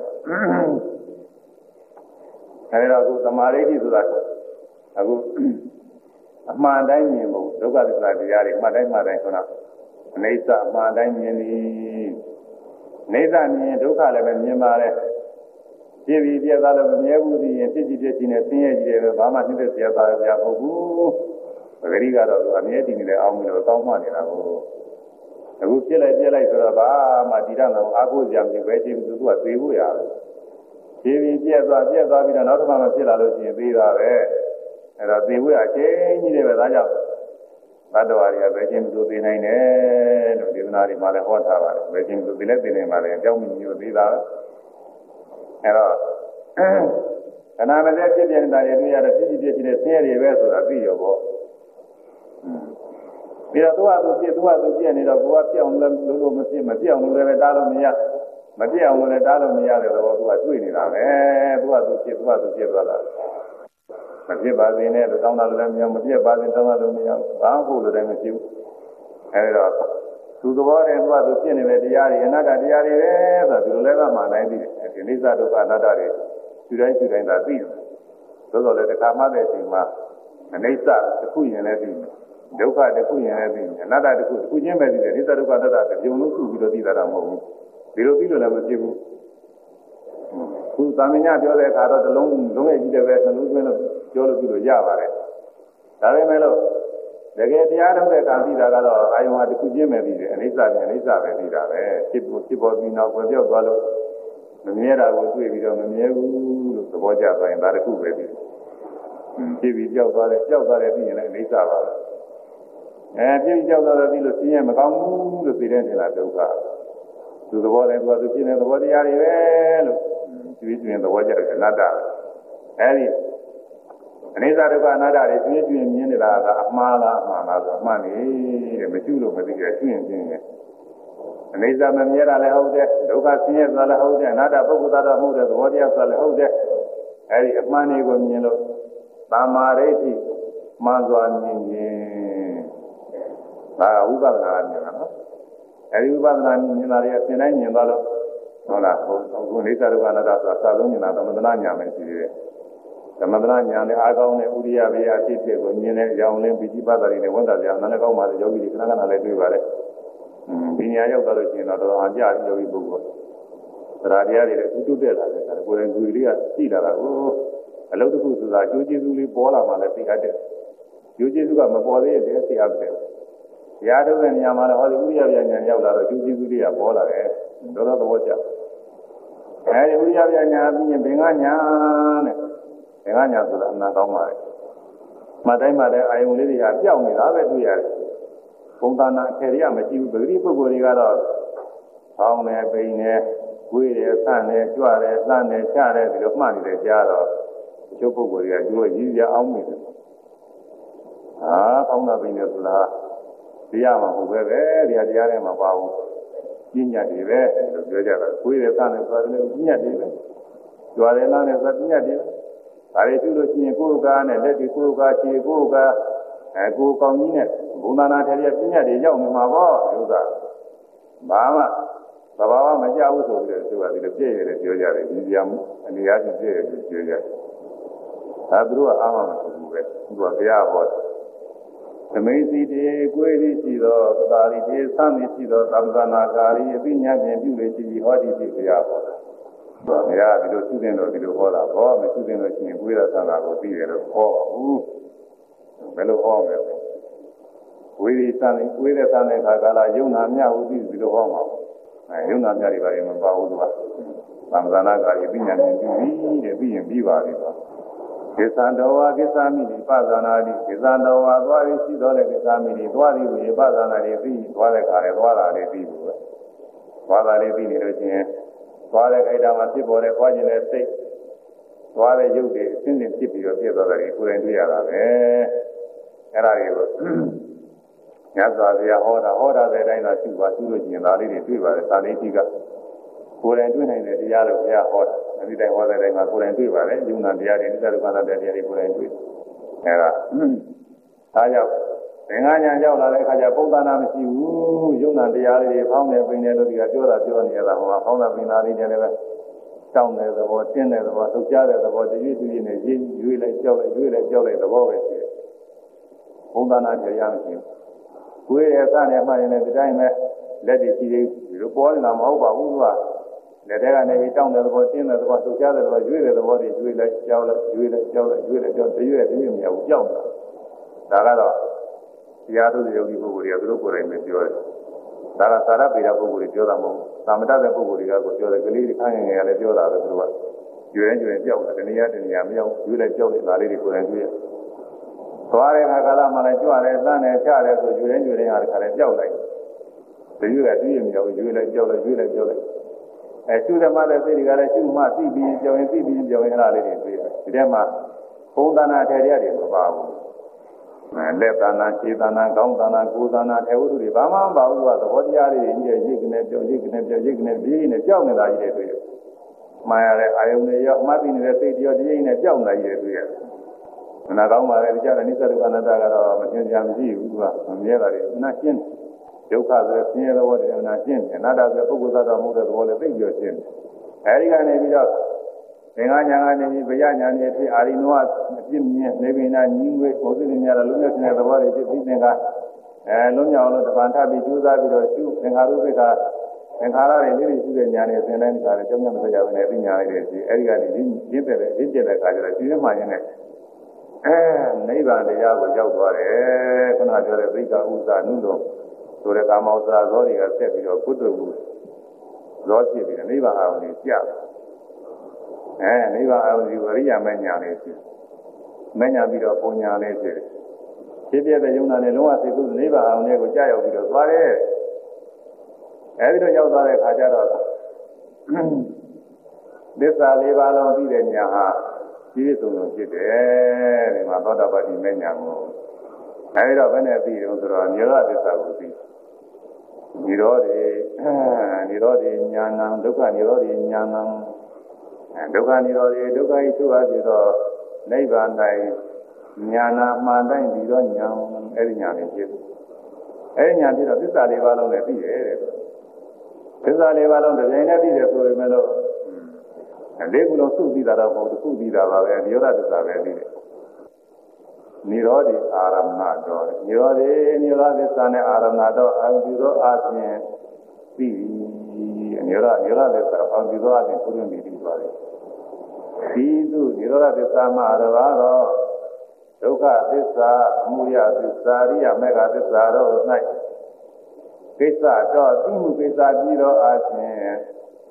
အဲဒီတော့အခုသမာဓိဆိုတာအခုအမှန်တိုင်းမြင်ဖို့ဒုက္ခသစ္စာတရားတွေမှတ်တိုင်းမှတ်တိုင်းဆိုတော့အနိစ္စအမှန်တိုင်းမြင်သည်နေသမြင်ဒုက္ခလည်းပဲမြင်ပါလေပြည့်ပြီးပြည့်သားလို့မမြဲဘူးသိရင်ဖြစ်ကြည့်ဖြစ်ကြည့်နဲ့ဆင်းရဲကြည့်တယ်ဘာမှနှိမ့်သက်စရာသားရမဟုတ်ဘူးပဂရိကတော့အမြဲတည်နေတယ်အောင်းပြီးတော့ကောင်းမှနေတာကိုအခုပြည့်လိုက်ပြည့်လိုက်ဆိုတော့ဘာမှတည်ရမလို့အာကိုကြံပြီးပဲချင်းသူကသေဖို့ရတယ်ပြည့်ပြီးပြည့်သွားပြည့်သွားပြီးတော့နောက်တစ်ခါမှဖြစ်လာလို့ရှိရင်သေတာပဲအဲ့တော့သေဖို့အချင်းကြီးတယ်ပဲဒါကြောင့်သတ္တဝါတွေကပဲချင်းသူသေနိုင်တယ်လို့ဒေသနာတွေမှာလည်းဟောထားပါတယ်ပဲချင်းသူသေလည်းသေနိုင်ပါလေအကြောင်းမျိုးသေးတာပဲအဲ့တော့ခဏမလဲဖြစ်ပြနေတာတွေတွေ့ရတဲ့ဖြစ်ဖြစ်ဖြစ်နေတဲ့ဆင်းရဲတွေပဲဆိုတာသိရောပေါ့ပြီးတော့သူ့ဟာသူဖြစ်သူ့ဟာသူပြည့်နေတော့ကိုယ်ကပြည့်အောင်လည်းလို့လို့မဖြစ်မပြည့်အောင်လည်းပဲတားလို့မရမပြည့်အောင်လည်းတားလို့မရတဲ့တော့သူကတွေ့နေတာပဲသူ့ဟာသူဖြစ်သူ့ဟာသူဖြစ်သွားတာမဖြစ်ပါစေနဲ့လို့တောင်းတာလည်းမရမပြည့်ပါစေတောင်းတာလည်းမရဘာမှလို့လည်းမဖြစ်ဘူးအဲဒီတော့သူသဘောတည်းသူကသူဖြစ်နေတဲ့တရားတွေအနတ္တတရားတွေပဲဆိုတော့ဒီလိုလည်းကမှနိုင်ပြီဒီနိစ္စဒုက္ခအနတ္တတွေယူတိုင်းယူတိုင်းသာသိတယ်သို့တော်လည်းတစ်ခါမှတဲ့အချိန်မှာအနိစ္စတစ်ခုရင်လည်းသိတယ်ဒုက္ခတစ်ခုရင်လည်းသိတယ်အနတ္တတစ်ခုတစ်ခုချင်းပဲသိတယ်အနိစ္စဒုက္ခအနတ္တတစ်ပြုံလုံးစုပြီးတော့သိတာတော့မဟုတ်ဘူးဒီလိုသိလို့လည်းမဖြစ်ဘူးခုသာမညပြောတဲ့အခါတော့တစ်လုံးလုံးရဲ့ကြီးတယ်ပဲနှလုံးသွင်းလို့ပြောလို့ပြီးလို့ရပါတယ်ဒါပေမဲ့လို့တကယ်တရားထုတ်တဲ့အခါသိတာကတော့အာယုံဟာတစ်ခုချင်းပဲသိတယ်အနိစ္စနဲ့အနိစ္စပဲသိတာပဲဖြစ်ဖို့ဖြစ်ပေါ်ပြီးနောက်ဝင်ပြောက်သွားလို့မမြဲတာကိုတွေ့ပြီးတော့မမြဲဘူးလို့သဘောကျသွားရင်ဒါတစ်ခုပဲသိတယ်ဖြစ်ပြီးကြောက်သွားတယ်ကြောက်သွားတယ်ပြီးရင်လည်းအနိစ္စပါပဲအဲဖြစ်ပြီးကြောက်သွားတယ်ပြီးလို့သိရင်မကောင်းဘူးလို့သိတဲ့နေလားဒုက္ခသူသဘောနဲ့သူကသူဖြစ်တဲ့သဘောတရားတွေပဲလို့ကျွေးကျွင်းသဘောကျတယ်အနတ္တအဲဒီအနိစ္စဒုက္ခအနတ္တတွေကျွေးကျွင်းမြင်နေတာကအမှားလားအမှန်လားဆိုအမှန်နေတယ်မရှိလို့မသိကြကျွင်းကျွင်းနေအနိစ္စမမြဲတာလည်းဟုတ်တယ်ဒုက္ခဆင်းရဲဆိုတာလည်းဟုတ်တယ်အနတ္တပုဂ္ဂိုလ်သားတော်မှုတဲ့သဘောတရားဆိုတာလည်းဟုတ်တယ်အဲဒီအမှန်တွေကိုမြင်လို့သမ္မာဒိဋ္ဌိမှန်စွာမြင်ခြင်းဒါဝိပဿနာမြင်တာနော်အဲဒီဝိပဿနာမြင်တာတွေအစဉ်တိုင်းမြင်သွားလို့ဟုတ်လားဟိုအခုအိဋ္ဌဒုက္ခအနတ္တဆိုတာစာလုံးမြင်တာသမထနာညာမယ်ရှိသေးတယ်သမထနာညာနဲ့အာကောင်းတဲ့ဥရိယဘေယအဖြစ်ဖြစ်ကိုမြင်တဲ့အကြောင်းလင်းပိဋိပတ်တာတွေနဲ့ဝန်တာပြနာနဲ့ကောင်းပါလေယောဂီတွေခဏခဏလည်းတွေ့ပါလေဒီညာရောက်သွားလို့ရှိရင်တော့တော်တော်အကြယောဂီပုဂ္ဂိုလ်သရာတရားတွေလည်းတူတူတက်လာတယ်ဒါကိုယ်တိုင်ကိုယ်လေးကသိလာတာကိုအလုပ်တစ်ခုဆိုတာကျိုးကျေးဇူးလေးပေါ်လာမှလည်းသိအပ်တယ်ကျိုးကျေးဇူးကမပေါ်သေးရင်လည်းသိအပ်တယ်တရားထုတ်တဲ့နေရာမှာလည်းဟောဒီဥရိယပြညာရောက်လာတော့ကျိုးကျေးဇူးတွေကပေါ်လာတယ်တော်တော်သဘောကျအဲဒီဥရိယပြညာပြီးရင်ဘင်္ဂညာတဲ့ဘင်္ဂညာဆိုတာအနာကောင်းပါလေမတိုင်းမှာလည်းအာယုံလေးတွေကပျောက်နေတာပဲတွေ့ရတယ်ပုံသဏ္ဍာန်အထည်ရမရှိဘူးပဂတိပုဂ္ဂိုလ်တွေကတော့ဖောင်းနေပိန်နေကိုယ်ရဆန့်နေကြွတယ်လှမ်းနေချတယ်ဒီလိုမှတ်နေတယ်ကြားတော့တချို့ပုဂ္ဂိုလ်တွေကကျွေးရည်ရအောင်နေတယ်ဟာဖောင်းတာပိန်နေဆိုတာတရားမှာဟုတ်ပဲပဲတရားတရားထဲမှာပါဘူးပြညတ်တွေပဲလို့ပြောကြတာကိုယ်ရဆန့်နေဆိုတာလည်းပြညတ်တွေပဲကြွတယ်လှမ်းနေဆိုတာပြညတ်တွေပဲဒါတွေပြုလို့ရှိရင်ကိုယ်ကားနဲ့လက်တွေကိုယ်ကားခြေကိုယ်ကားအဲကိုယ်ကောင်းကြီးနဲ့ဘုံသာနာထရပြညတ်တွေရောက်နေမှာပေါ့ဥစ္စာဘာမှသဘာဝမကြဘူးဆိုပြီးတော့သူကဒီလိုပြည့်ရတယ်ပြောကြတယ်ဒီပြမှုအနေအချင်းပြည့်ရတယ်ပြောကြတယ်ဒါသူတို့ကအားမမဆိုဘူးပဲသူကဘုရားဟောသမိစီတေကိုယ်ရည်ရှိသောသာရိတေသံမိရှိသောသံဃနာကာရီအပိညာဖြင့်ပြုလေရှိပြီးဟောဒီဖြစ်ဘုရားဟောတာဘုရားဒီလိုသူတင်တော့ဒီလိုဟောတာဘောမသူတင်လို့ရှိရင်ကိုယ်ရသံဃာကိုသိတယ်လို့ဟောဘူးဘယ်လိုဟောမလဲဝိရိသံကိုယ်ရသံဃာကာလယုံနာမြဟုသိဒီလိုဟောမှာအဲယုံနာမြတွေပါရင်မပါဘူးသူကသံဃနာကာရီအပိညာဖြင့်ပြုပြီးတဲ့ပြီးရင်ပြီးပါပြီတော့ကိစ္စံတော်ဝါကိစ္စမိတိပဇာနာတိကိစ္စံတော်ဝါသွားပြီးရှိတော်တဲ့ကိစ္စမိတိသွားပြီးပြီးပဇာနာတိပြီးသွားတဲ့ခါလေသွားတာလေးပြီးဘူးပဲသွားတာလေးပြီးနေလို့ချင်းသွားတဲ့ခိုက်တာမှာဖြစ်ပေါ်တဲ့သွားခြင်းတဲ့စိတ်သွားတဲ့ရုပ်တွေအစဉ်စဉ်ဖြစ်ပြီးတော့ပြည့်သွားတယ်ကိုယ်တိုင်တွေ့ရတာပဲအဲ့ဒါတွေကိုညဇာဗျာဟောတာဟောတာတဲ့အတိုင်းသာရှိပါရှိလို့ချင်းဒါလေးတွေတွေ့ပါတယ်သာလေးကြီးကကိုယ်တိုင်တွေ့နိုင်တဲ့တရားလို့ဘုရားဟောတာဒီတိုင်းဟောတဲ့တိုင်းမှာကိုယ်တိုင်တွေ့ပါတယ်ယုံနာတရားတွေနိစ္စဒုက္ခနာတရားတွေကိုယ်တိုင်တွေ့အဲဒါဒါကြောင့်သင်္ဃာညာရောက်လာတဲ့အခါကျပုံသဏ္ဍာန်မရှိဘူးယုံနာတရားလေးတွေဖောင်းနေပင်နေလို့ဒီကပြောတာပြောနေရတာဟောဖောင်းတာပင်တာလေးတွေလည်းပဲတောင်းတဲ့သဘောတင်းတဲ့သဘောထုတ်ကြတဲ့သဘောတရွေ့တရွေ့နဲ့ရင်းရွေ့လိုက်ကြောက်လိုက်ရွေ့လိုက်ကြောက်လိုက်သဘောပဲရှိတယ်ပုံသဏ္ဍာန်တရားမရှိဘူးကိုယ်ရဲ့စနဲ့မှရင်လည်းဒီတိုင်းပဲလက်တွေရှိသေးဒီလိုပေါ်နေတာမဟုတ်ပါဘူးသူကလက်ထဲကနေပြီးတောင်းတဲ့သဘောတင်းတဲ့သဘောထုတ်ကြတဲ့သဘောရွေ့တဲ့သဘောတွေရွေ့လိုက်ကြောက်လိုက်ရွေ့လိုက်ကြောက်လိုက်ရွေ့လိုက်ကြောက်တရွေ့တရွေ့မရဘူးကြောက်တာဒါကတော့တရားထုတ်တဲ့ယောဂီပုဂ္ဂိုလ်တွေကသူတို့ကိုယ်တိုင်ပဲပြောတယ်ဒါကသာရပေတာပုဂ္ဂိုလ်တွေပြောတာမဟုတ်ဘူးသာမတတဲ့ပုဂ္ဂိုလ်တွေကကိုပြောတယ်ကလေးတွေခိုင်းငယ်ငယ်လည်းပြောတာပဲသူတို့ကကျွေးရင်ကျွေးရင်ကြောက်တယ်တနည်းအားတနည်းအားမရောက်ရွေ့လိုက်ကြောက်လိုက်ဒါလေးတွေကိုယ်တိုင်တွေ့ရသွားတဲ့အခါကာလမှလည်းကြွတယ်လှမ်းတယ်ချတယ်ဆိုကျွေးရင်ကျွေးရင်ဟာတခါလည်းကြောက်လိုက်တရွေ့ကတရွေ့မရောက်ရွေ့လိုက်ကြောက်လိုက်ရွေ့လိုက်ကြောက်လိုက်အဲရှုဓမ္မတဲ့စိတ်တွေကလည်းရှုမှသိပြီးကြောင်ရင်သိပြီးကြောင်ရင်အဲ့ဒါလေးတွေတွေ့တယ်ဒီထဲမှာဘုံသနာထေရတွေမပါဘူးလက်သနာခြေသနာခေါင်းသနာကိုယ်သနာထေဝုဒ္ဓတွေဘာမှမပါဘူးကသဘောတရားတွေကြီးရဲ့ရိတ်ကနေကြောက်ရိတ်ကနေကြောက်ရိတ်ကနေပြီးနေကြောက်နေတာကြီးတွေတွေ့တယ်မှားရတဲ့အာယုန်တွေရောမှတ်ပြီးနေတဲ့စိတ်တရားတရားနဲ့ကြောက်နေတာကြီးတွေတွေ့ရတယ်မနာကောင်းပါလေဒီကြတဲ့နိစ္စဒုက္ခအနတ္တကတော့မသိကြမရှိဘူးကမမြဲတာတွေအနာရှင်းဒုက္ခဆိုဆင်းရဲသဘောတရားနာရှင်းအနတ္တဆိုပုဂ္ဂိုလ်သတ္တမှုတဲ့သဘောလည်းသိပြောရှင်းအဲဒီကနေပြီးတော့သင်္ဃညာကနေပြီးဗျာညာနေဖြစ်အာရိနောအပြစ်မြင်နေပင်နာညီငွေပုံစံများတော့လုံးဝစတဲ့သဘောတွေဖြစ်ပြီးသင်္ဃအဲလုံးမြောက်လို့တပန်ထပြီးကျိုးစားပြီးတော့ရှုသင်္ခါရုပ္ပကသင်္ခါရတွေလေးတွေရှိတဲ့ညာနေသင်တိုင်းကလည်းကြောင်းကြမစကြဘူးနဲ့သိညာလိုက်တယ်ရှိအဲဒီကနေရင်းရင်းတဲ့ရင်းကျက်တဲ့အခါကျတော့ရှင်ရမှရင်းနဲ့အဲနိဗ္ဗာန်တရားကိုရောက်သွားတယ်ခုနပြောတဲ့သိက္ခာဥစ္စာနုလုံးဆိုတဲ့ကာမောစရာဇောတွေကဆက်ပြီးတော့ကုတ္တဝုဇောဖြစ်ပြီးနိဗ္ဗာန်အာရုံကြီးကြာအဲနိဗ္ဗာန်အာရုံကြီးဝရိယမညာလေးရှိမညာပြီးတော့ပုံညာလေးရှိဖြစ်ပြတဲ့ယုံနာနဲ့လုံးဝသိကုနိဗ္ဗာန်အာရုံလေးကိုကြာရောက်ပြီးတော့သွားတယ်အဲဒီတော့ရောက်သွားတဲ့အခါကျတော့သစ္စာလေးပါးလုံးသိတဲ့ညာဟာဒီလိုဆိုလို့ဖြစ်တယ်ဒီမှာသောတာပတိမညာကိုအဲဒီတော့ဘယ်နဲ့သိရုံဆိုတော့နိရောဓသစ္စာကိုသိနိရောဓေနိရောဓေညာဏဒုက္ခနိရောဓေညာဏဒုက္ခနိရောဓေဒုက္ခဤသူအဖြစ်တော့နိဗ္ဗာန်၌ညာဏမှန်တိုင်းပြီးတော့ညာအဲဒီညာနဲ့ဖြစ်အဲဒီညာဖြစ်တော့သစ္စာလေးပါးလုံးနဲ့သိတယ်တဲ့သစ္စာလေးပါးလုံးတစ်ပြိုင်တည်းသိတယ်ဆိုပေမဲ့လို့လေးခုလုံးစုသိတာတော့မဟုတ်ဘူးစုသိတာပါပဲနိရောဓသစ္စာပဲသိတယ်နိရောဓအာရမဏတော်နိရောဓနိရောဓသစ္စာနဲ့အာရမဏတော်အာရုံပြုသောအခြင်းသိနိရောဓနိရောဓသစ္စာအာရုံပြုသောအခြင်းပုရိမိပြီးသွားတယ်ဒီသူနိရောဓသစ္စာမှာတပါးတော့ဒုက္ခသစ္စာအမှုရသစ္စာရိယမေဃသစ္စာတို့၌ကိစ္စတော့သိမှုကိစ္စပြီးတော့အခြင်း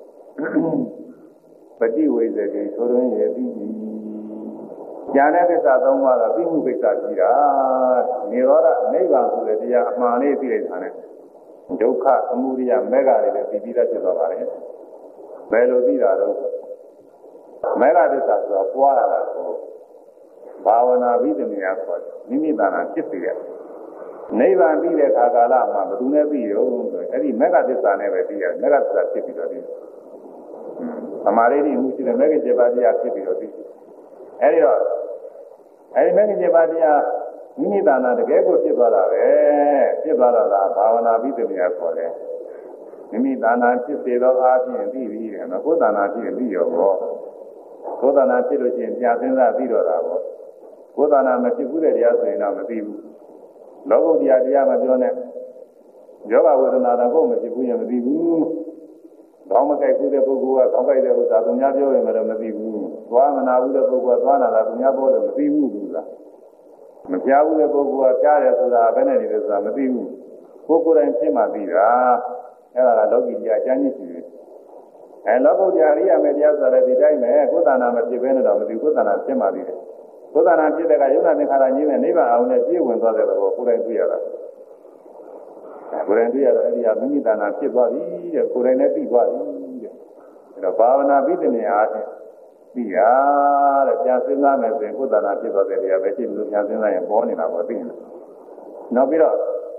ပฏิဝေဇတိဆိုတွင်ရဲ့ပြီးဉာဏ်နဲ့သစ္စာသုံးပါးတော့သိမှုကိစ္စပြီးတာနိရောဓနိဗ္ဗာန်ဆိုတဲ့တရားအမှန်လေးသိလိုက်တာနဲ့ဒုက္ခအမှုရိယမေဃတွေလည်းပြီးပြီးသားဖြစ်သွားပါလေဘယ်လိုသိတာတော့မေဃသစ္စာဆိုတာပွားလာတာကိုဘာဝနာပြီးတယ်များဆိုမိမိတဏ္ဍာဖြစ်ပြီးတယ်နိဗ္ဗာန်ပြီးတဲ့ခါကာလမှာဘယ်သူနဲ့ပြီးရောဆိုအဲ့ဒီမေဃသစ္စာနဲ့ပဲပြီးရတယ်မေဃသစ္စာဖြစ်ပြီးတော့ပြီးသမာဓိမှုရှိတဲ့မေဃကျေပါတရားဖြစ်ပြီးတော့ပြီးအဲ့ဒီတော့အဲ့ဒီမေဃကျေပါတရားမိမိတဏ္ဍာတကယ်ကိုဖြစ်သွားတာပဲဖြစ်သွားတော့လားဘာဝနာပြီးတယ်များခေါ်တယ်မိမိတဏ္ဍာဖြစ်စေတော့အားဖြင့်ပြီးပြီးတယ်နော်ကိုယ်တဏ္ဍာဖြစ်ရင်ပြီးရောပေါ့ကိုယ်တဏ္ဍာဖြစ်လို့ရှိရင်ပြန်စဉ်းစားပြီးတော့တာပေါ့ကိုယ်တဏ္ဍာမဖြစ်ဘူးတဲ့တရားဆိုရင်တော့မသိဘူးလောကုတ္တရာတရားမပြောနဲ့ယောဂဝေဒနာတော့ကိုယ်မဖြစ်ဘူးရင်မသိဘူးဘောင်းမကြိုက်ဘူးတဲ့ပုဂ္ဂိုလ်ကခေါင်းကြိုက်တဲ့ဥစ္စာသူများပြောရင်လည်းမသိဘူးသွားမနာဘူးတဲ့ပုဂ္ဂိုလ်ကသွားနာတာသူများပြောတယ်မသိဘူးဘူးလားမကြားဘူးတဲ့ပုဂ္ဂိုလ်ကကြားတယ်ဆိုတာဘယ်နဲ့နေလဲဆိုတာမသိဘူးကိုယ်ကိုယ်တိုင်ဖြစ်မှသိတာအဲ့ဒါကလောကီတရားအကျဉ်းကြီးရှိတယ်အဲလောကုတ္တရာရိယာမေတရားဆိုတဲ့ဒီတိုင်းပဲကိုယ်တဏ္ဍာမဖြစ်ဘဲနဲ့တော့မသိဘူးကိုယ်တဏ္ဍာဖြစ်မှသိတယ်ကိုယ်တဏ္ဍာဖြစ်တဲ့ကယုံနာသင်္ခါရကြီးနဲ့နိဗ္ဗာန်အောင်နဲ့ပြည့်ဝင်သွားတဲ့ဘောကိုယ်တိုင်တွေ့ရတာကိုယ်တိုင်တွေ့ရတော့အဲ့ဒီဟာမိမိတဏ္ဍာဖြစ်သွားပြီတဲ့ကိုယ်တိုင်လည်းသိသွားပြီတဲ့အဲ့တော့ဘာဝနာပြီးတဲ့နေရာအချင်းပြီးတာတဲ့ပြန်စဉ်းစားမယ်ဆိုရင်ကိုယ်တဏ္ဍာဖြစ်သွားတဲ့နေရာပဲဖြစ်လို့ပြန်စဉ်းစားရင်ပေါ်နေတာပေါ့သိနေနောက်ပြီးတော့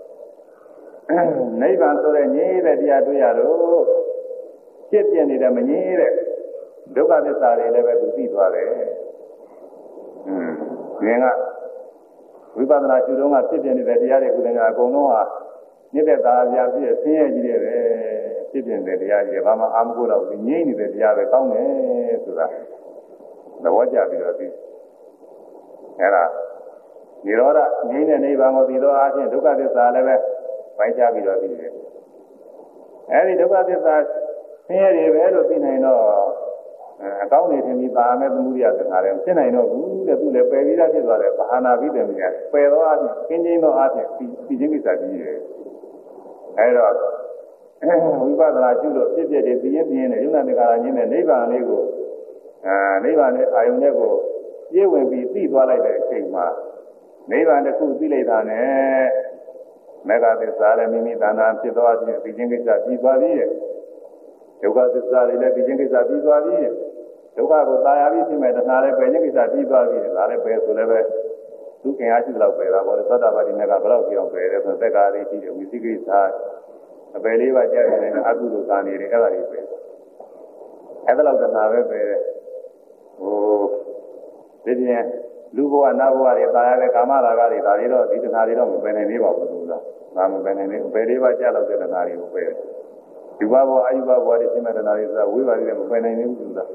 နိဗ္ဗာန်ဆိုတဲ့ငြိတဲ့တရားတွေ့ရတော့ဖြစ်ပြနေတဲ့မငြိတဲ့ဒုက္ခသစ္စာတွေလည်းပဲသူသိသွားတယ်อืมငင်ကဝိပဿနာရှုတော့ကဖြစ်ပြနေတဲ့တရားတွေကိုလည်းအကုန်လုံးဟာညစ်တဲ့သားပြပြည့်ဆင်းရဲကြီးတယ်ပဲဖြစ်ပြနေတဲ့တရားကြီးဘာမှအာမကိုတော့ငြိနေတဲ့တရားပဲကောင်းတယ်ဆိုတာသဘောကျပြီးတော့ဒီအဲ့ဒါနိရောဓငြိတဲ့နိဗ္ဗာန်ကိုပြီးတော့အားဖြင့်ဒုက္ခသစ္စာလည်းပဲပိုင်းခြားပြီးတော့ပြီးတယ်အဲဒီဒုက္ခသစ္စာဆင်းရဲတွေပဲလို့သိနိုင်တော့အကောင်းနေထင်ပြီးသာမဲ့သမုဒိယသင်္ခါရဖြစ်နိုင်တော့ဘူးတဲ့သူလည်းပယ်ပြီးသားဖြစ်သွားတယ်ဘာဟာနာပြီးတယ်မြတ်ပယ်တော့အချင်းကင်းချင်းတော့အချင်းပြီးချင်းကိစ္စကြီးတယ်အဲတော့ဝိပဿနာကျุလို့ဖြစ်ဖြစ်တွေပြီးရင်ပြီးရင်နဲ့ယုံနာသင်္ခါရချင်းနဲ့နိဗ္ဗာန်လေးကိုအာနိဗ္ဗာန်နဲ့အာယုန်နဲ့ကိုပြည့်ဝင်ပြီးသိသွားလိုက်တဲ့အချိန်မှာနိဗ္ဗာန်တစ်ခုသိလိုက်တာနဲ့မေဃသစ္စာလည်းမိမိတဏ္ဍာဖြစ်သွားခြင်းပြီးချင်းကိစ္စပြီးသွားပြီတဲ့ဒုက္ခသစ္စာတွေလည်းပြီးချင်းကိစ္စပြီးသွားပြီတဲ့ဒုက္ခကိုသာယာပြီးဖြစ်မဲ့တဏှာလည်းပယ်ချင်းကိစ္စပြီးသွားပြီတဲ့ဒါလည်းပယ်ဆိုလည်းပဲသူခင်အားရှိသလောက်ပယ်တာပေါ့လေသတ္တပါတိမေဃဘယ်တော့ပြောင်းပယ်တယ်ဆိုသက်္ကာရိရှိတယ်ဝိသိကိစ္စအပယ်လေးပါးကြားနေတဲ့အကုသိုလ်သာနေတယ်အဲ့ဒါတွေပယ်အဲ့ဒါလောက်တဏှာပဲပယ်တယ်ဟိုဒီပြင်လူဘဝနတ်ဘဝတွေသာယာတဲ့ကာမရာဂတွေဒါတွေတော့ဒီတဏှာတွေတော့မပယ်နိုင်သေးပါဘူးသူကဒါမှမပယ်နိုင်သေးဘူးပယ်လေးပါးကြားလောက်တဲ့တဏှာတွေကိုပယ်ဒီဘဝအာယုဘဘဝတွေရှင်းမဲ့တဏှာတွေဆိုတာဝိပါဒိလည်းမပယ်နိုင်သေးဘူးသူက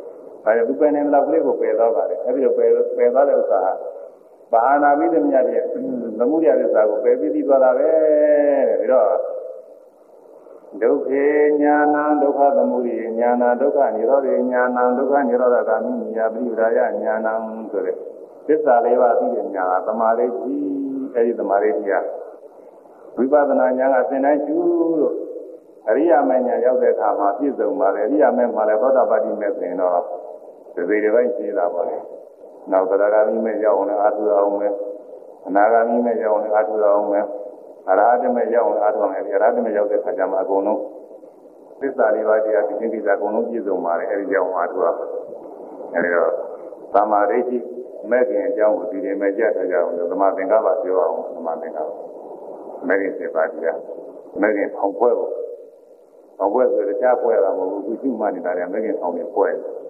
ဒါကြောင့်သူပယ်နေတော့ကလေးကိုပယ်သွားပါတယ်အဲဒီလိုပယ်ပယ်သွားတဲ့ဥစ္စာဟာဘာနာပြီးတဲ့မြတ်ရဲ့သမှုရတဲ့ဥစ္စာကိုပယ်ပြီးပြီးသွားတာပဲပြီးတော့ဒုက္ခေညာဏဒုက္ခသမှုရိညာဏဒုက္ခនិရောဓေညာဏဒုက္ခនិရောဓဂာမိညာပိဝရယညာဏဆိုတဲ့သစ္စာလေးပါးသိတဲ့ညာကသမာဓိကြီးအဲဒီသမာဓိကြီးကဝိပဿနာညာကအစဉ်တိုင်းကျူးလို့အရိယာမညာရောက်တဲ့အခါမှာပြည့်စုံပါတယ်အရိယာမမှာလည်းသောတာပတိမဲ့ဆိုရင်တော့ဒီစိတ်တွေပိုင်းရှိလာပါလေနောက်သရဂါမိမဲ့ရောက်အောင်လည်းအာထုအောင်ပဲအနာဂါမိမဲ့ရောက်အောင်လည်းအာထုအောင်ပဲအရဟတမဲ့ရောက်အောင်အာထုအောင်လည်းအရဟတမဲ့ရောက်တဲ့အခါကျမှအကုန်လုံးသစ္စာလေးပါးတရားဒီကိစ္စအကုန်လုံးပြည့်စုံပါတယ်အဲဒီကြောင့်အာထုအောင်အဲဒီတော့သမာဓိရှိမဲ့ခင်အကြောင်းကိုဒီရင်မဲ့ကြထားကြအောင်သမာသင်္ကပ္ပပြောအောင်သမာသင်္ကပ္ပမဲ့ခင်စေပါတရားမဲ့ခင်ဖောင်ပွဲကိုဖောင်ပွဲဆိုတဲ့ကြားပွဲတာမဟုတ်ဘူးသူရှိမှနေတာလည်းမဲ့ခင်ဖောင်နေပွဲတယ်